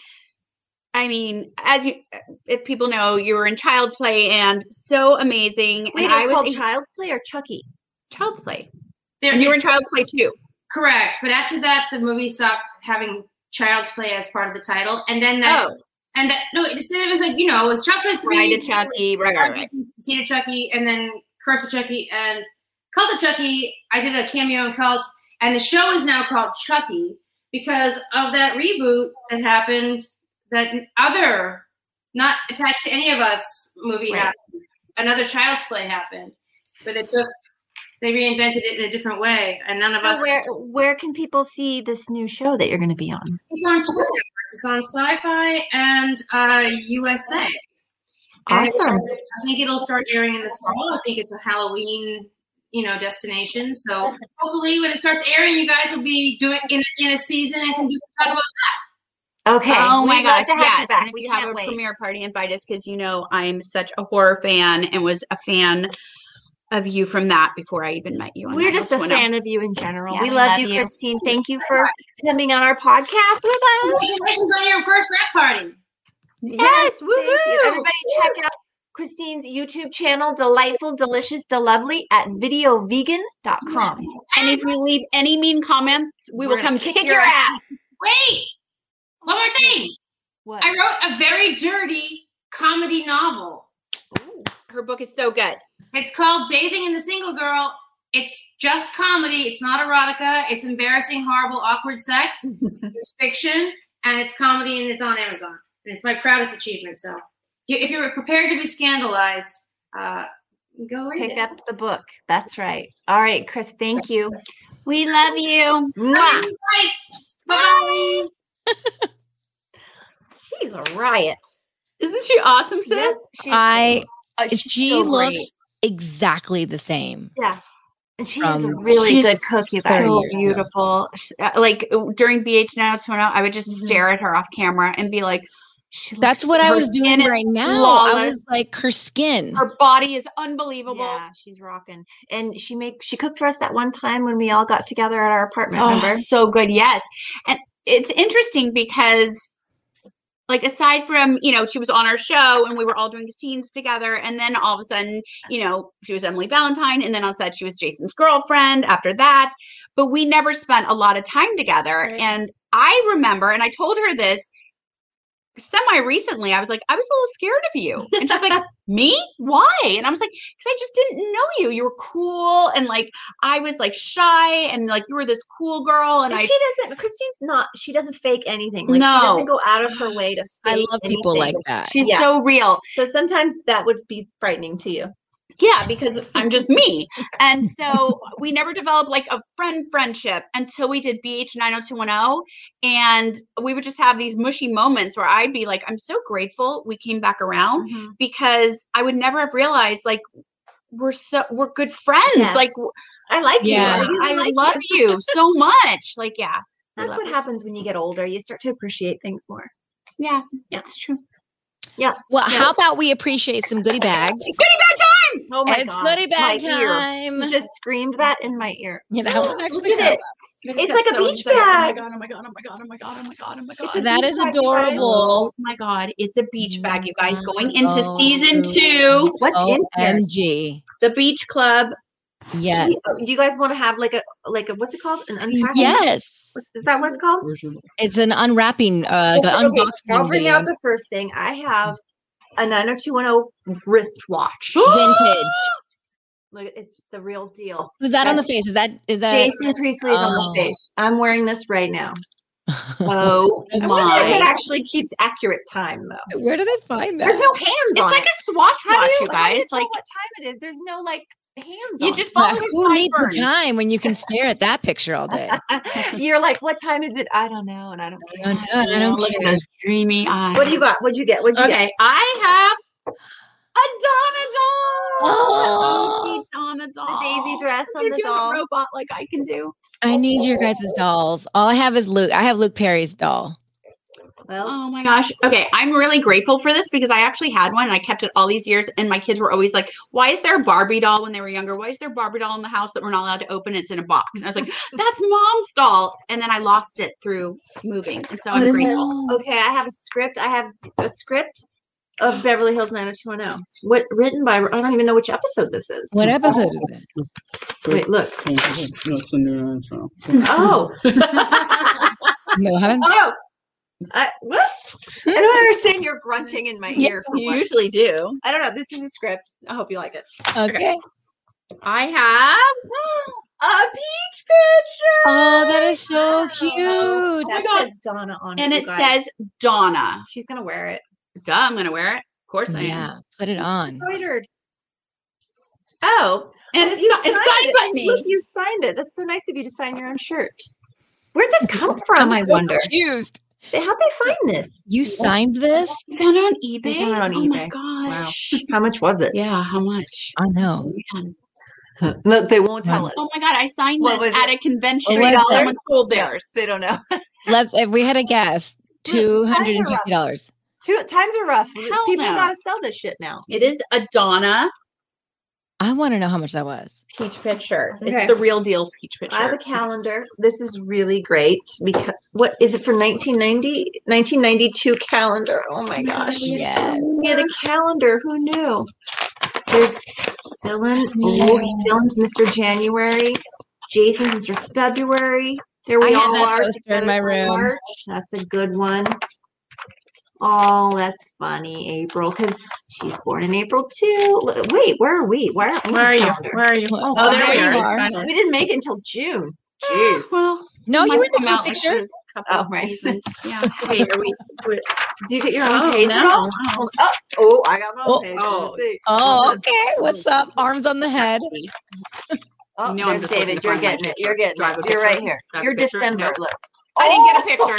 I mean, as you, if people know, you were in Child's Play and so amazing. Wait, and I it's was called in Child's Play or Chucky? Child's Play. there, And you were in Child's Play too. correct. But after that, the movie stopped having Child's Play as part of the title, and then that. Oh, And that, no, it just it was like, you know, it was Child's Play three, Bride of Chucky. Right, right, right. Cedar Chucky, and then Curse of Chucky, and Cult of Chucky. I did a cameo in Cult, and the show is now called Chucky because of that reboot that happened. That other, not attached to any of us, movie Right. happened. Another Child's Play happened, but it took. They reinvented it in a different way, and none of So us. where where can people see this new show that you're going to be on? It's on two networks. It's on Sci-Fi and uh, U S A. And Awesome. I think it'll start airing in the fall. I think it's a Halloween, you know, destination. So hopefully, when it starts airing, you guys will be doing in in a season and can do some talk about that. Okay. Oh my We'd love gosh, to have yes. you back. And if We you have can't a wait. premiere party, invite us because you know I'm such a horror fan and was a fan of you from that before I even met you. on We're that just a one. fan of you in general. Yeah, we we love, love you, you. Christine. Thank you for coming on our podcast with us. Congratulations on your first rap party. Yes, woo thank you. woo. Everybody check out Christine's YouTube channel, Delightful, Delicious, Delovely at video vegan dot com. Yes. And if you leave any mean comments, we We're will gonna come kick, your ass. Wait, one more thing. What? I wrote a very dirty comedy novel. Her book is so good. It's called Bathing in the Single Girl. It's just comedy. It's not erotica. It's embarrassing, horrible, awkward sex. It's fiction, and it's comedy, and it's on Amazon. And it's my proudest achievement. So if you- if you're prepared to be scandalized, uh, Go read Pick it. up the book. That's right. All right, Chris, thank you. We love you. Mwah. Bye. She's a riot. Isn't she awesome, sis? Yes, she's I Uh, she's she so looks great. exactly the same. yeah. And she is a From- really She's good cook, you guys. so years ago. beautiful. S- uh, Like uh, during B H nine oh two one oh, I would just Mhm. stare at her off camera and be like, she That's looks- what I her was skin doing is right now. I flawless. was like, her skin. Her body is unbelievable. Yeah, she's rocking. And she make she cooked for us that one time when we all got together at our apartment, Oh, remember? so good. Yes. And it's interesting because like aside from, you know, she was on our show and we were all doing scenes together. And then all of a sudden, you know, she was Emily Valentine. And then on set, she was Jason's girlfriend after that. But we never spent a lot of time together. Right. And I remember, and I told her this semi recently, I was like, I was a little scared of you. And she's like, me? Why? And I was like, because I just didn't know you. You were cool. And like, I was like shy and like, you were this cool girl. And, And I, she doesn't Christine's not she doesn't fake anything. Like she No. doesn't go out of her way to fake I love people anything. like that. she's Yeah. so real. So sometimes that would be frightening to you. Yeah, because I'm just me. And so we never developed like a friend friendship until we did B H nine oh two one oh. And we would just have these mushy moments where I'd be like, I'm so grateful we came back around Mhm. because I would never have realized like we're so we're good friends. Yeah. Like w- I like Yeah. you. I, I, really like love you. you so much. Like, yeah. I That's love what us. happens when you get older. You start to appreciate things more. Yeah, that's true. Yeah. Well, Yeah. how about we appreciate some goodie bags? Goodie bag time! Oh my It's god. goodie bag my ear. time. You just screamed that in my ear. You know, Look actually at it. It's like a beach bag. Oh my god, oh my god, oh my god, oh my god, oh my god, oh my It's god. a that beach is bag, you guys. adorable. Oh my god, it's a beach bag, you guys. Going into Oh, season two, What's in here? O M G. the beach club. Yes. Do you guys want to have like a like a what's it called? An unpacking? Yes. What- Is that what it's called? It's an unwrapping, uh, the Okay, okay, unboxing I'll bring video. out the first thing. I have a nine oh two one oh wristwatch. Vintage. Look, it's the real deal. Who's that on the That's face? Is that is that Jason Priestley is on Oh. the face. I'm wearing this right now. Oh I wonder if it my. actually keeps accurate time though. Where do they find that? There's no hands It's on like it. a swatch How do watch, you, you how do you guys. tell Like what time it is? There's no like hands. you on just it. follow But his who needs the sideburns. time when you can stare at that picture all day? You're like, what time is it? I don't know, and I don't I care. don't know, I don't Look at care. those dreamy eyes. What do you got? What'd you get? What'd you get? Okay, I have a Donna doll. Oh. Sweet Donna doll. The daisy dress on You're the doing doll. a robot like I can do. I need your guys' dolls. All I have is Luke. I have Luke Perry's doll. Well, Oh my gosh. Okay, I'm really grateful for this because I actually had one and I kept it all these years. And my kids were always like, "Why is there a Barbie doll when they were younger? Why is there a Barbie doll in the house that we're not allowed to open? It's in a box." And I was like, "That's Mom's doll." And then I lost it through moving, and so What I'm is grateful. it? Okay, I have a script. I have a script of Beverly Hills nine oh two one oh. What written by? I don't even know which episode this is. What episode is it? Wait, look. No, it's a new intro. Oh. No, I haven't. Oh. I, what? I don't understand your grunting in my Yeah, ear. For You once. usually do. I don't know. This is a script. I hope you like it. Okay. I have a peach picture. Oh, that is so Wow. cute. That my God. says Donna on it. And you it guys. says Donna. she's gonna wear it. Duh, I'm gonna wear it. Of course I am. Yeah, put it on. Embroidered. Oh, and it's, You si- it's signed it. by me. Look, you signed it. That's so nice of you to sign your own shirt. Where'd this come from? I wonder. Confused. How'd they find this? You signed this? You found it on eBay. found it on oh my eBay. gosh. How much was it? Yeah, how much? I know. Man. Look, they won't tell us. Oh my god, I signed What this was at it? a convention. What was it? Someone sold theirs. They don't know. Let's. If we had a guess, two hundred and fifty dollars. Two times are rough. Hell People no. gotta sell this shit now. It is a Donna I want to know how much that was. peach picture. Okay. It's the real deal peach picture. I have a calendar. This is really great because what is it for nineteen ninety? nineteen ninety-two calendar. Oh my gosh. Yes. Get a calendar. Who knew? There's Dylan. Oh, Dylan's Mister January. Jason's Mister February. There we I had all that are poster in together my for room. March. That's a good one. Oh, that's funny, April, because she's born in April too. Look- Wait, where are we? Where are, Where are you? Where are you? Oh, Oh, there, there we you are. are. Finally. We didn't make it until June. Jeez. Well, No, you Might were in the come group out like picture. for a couple Oh, of right. seasons. Yeah. Wait, are we? Do you get your own Oh, page? no. at all? Oh. Oh, oh, I got my own Oh. page. Oh. Let's see. Oh, okay. What's up? Arms on the head. Oh, You know I'm there's just looking David. to You're find my getting it. picture. You're getting Do I have it. a You're picture? right here. Do I have You're a picture? December. No. Look. I didn't get a picture.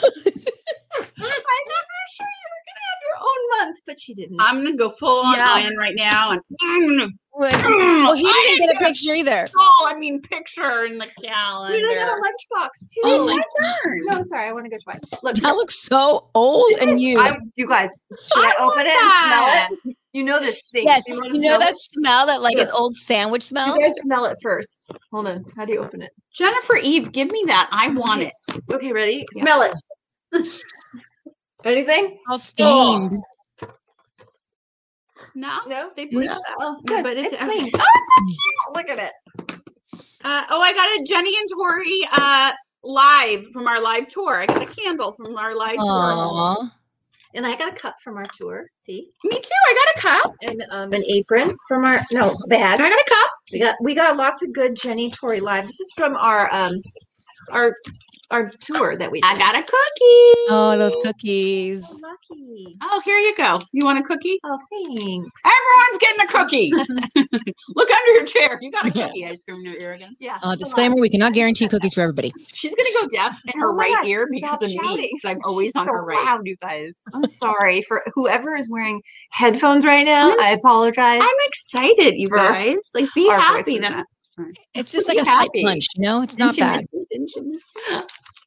I never sure you were gonna have your own month, but you didn't. I'm gonna go full on Yeah. Ian right now, and I'm gonna. Well, he I didn't get a picture either. Oh, I mean, picture in the calendar. Wait, I got a lunchbox too. Oh, my my turn. No, sorry, I want to go twice. Look, That looks so old this and is- used. I, you guys, should I, I open want it that. and smell it? You know this stinks. Yes, you, wanna you know smell that it? smell that like Here. is old sandwich smell? You guys smell it first. Hold on. How do you open it? Jennifer Eve, give me that. I want it. Okay, ready? Yeah. Smell it. Anything? All steamed. No, No. they bleached No. that. Oh, Yeah, good. but it's, it's okay. clean. Oh, it's so cute. Look at it. Uh, oh, I got a Jenny and Tori uh, live from our live tour. I got a candle from our live tour. Aww. And I got a cup from our tour. See? Me too. I got a cup. And um, an apron from our no bag. I got a cup. We got we got lots of good Jenny Tori live. This is from our um our our tour that we did. I got a cookie. Oh, those cookies. So lucky. Oh, here you go. You want a cookie? Oh, thanks. Everyone's getting a cookie. Look under your chair. You got a Yeah. cookie. I screamed in your ear again. Yeah. Uh, disclaimer, we cannot guarantee cookies for everybody. She's gonna go deaf in her Oh my right God, ear stop because of me. shouting. 'Cause I'm always She's on so her right. loud, you guys. I'm sorry for whoever is wearing headphones right now. I'm- I apologize. I'm excited, you For guys. Like, be our happy voices. that. Sorry. It's just Be like a slight happy. punch, you know? It's Didn't not you bad. miss me? Didn't you miss me?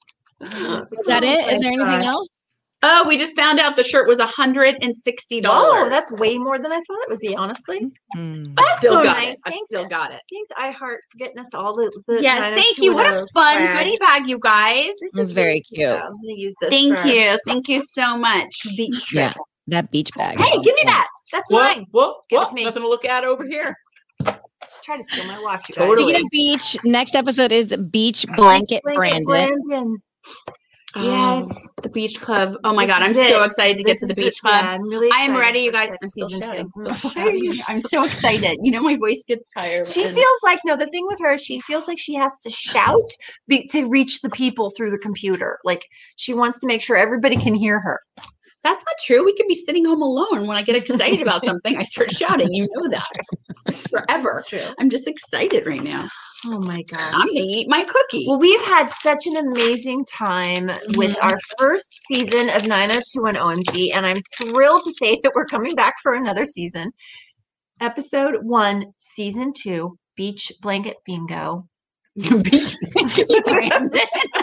Is that it? Is there anything else? Oh, we just found out the shirt was one hundred sixty dollars. Whoa, that's way more than I thought it would be, honestly. Hmm. I That's still so got nice. it. I Thanks, still got it. Thanks, iHeart, for getting us all the, the Yes, thank you. What a fun goodie bag, you guys. This It was is very really cute. I'm gonna use this. Thank for you. Thank you so much. Beach trip. Yeah, that beach bag. Hey, give me that. That's mine. Whoa, Give it whoa. to me. Nothing to look at over here. Try to steal my watch, you guys. Totally. Speaking of beach, next episode is Beach Blanket Blanket Brandon. Brandon. Oh, Yes. the beach club. Oh my This god, I'm is so it. excited to get This to the is beach it. club. Yeah, I'm really I am excited ready, you for guys. se- I'm still season shouting. two. Still Why are you shouting. I'm so excited. You know, my voice gets tired. She and- feels like no. The thing with her, she feels like she has to shout be, to reach the people through the computer. Like she wants to make sure everybody can hear her. That's not true. We could be sitting home alone. When I get excited about something, I start shouting. You know that. Forever. True. I'm just excited right now. Oh my gosh. I'm gonna eat my cookie. Well, we've had such an amazing time with Mhm. our first season of nine oh two one O M G, and I'm thrilled to say that we're coming back for another season. Episode one, season two, Beach Blanket Bingo. Beach Blanket Brandon.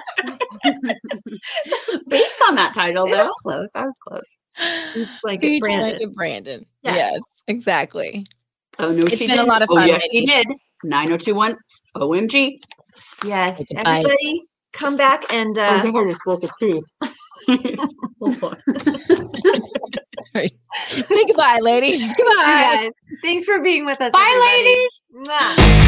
Based on that title, I was though. close. I was close. Beach Blanket Beach Brandon. Blanket Brandon. Yes. Yes, exactly. Oh no, It's she been a didn't. lot of Oh fun, yes, she ladies. did. nine oh two one O M G. Yes. Take a bite. Everybody, come back and I uh, think I just broke a tooth. Hold on. Right. Say goodbye, ladies. Goodbye. you guys. Thanks for being with us. Bye, everybody. ladies. Mwah.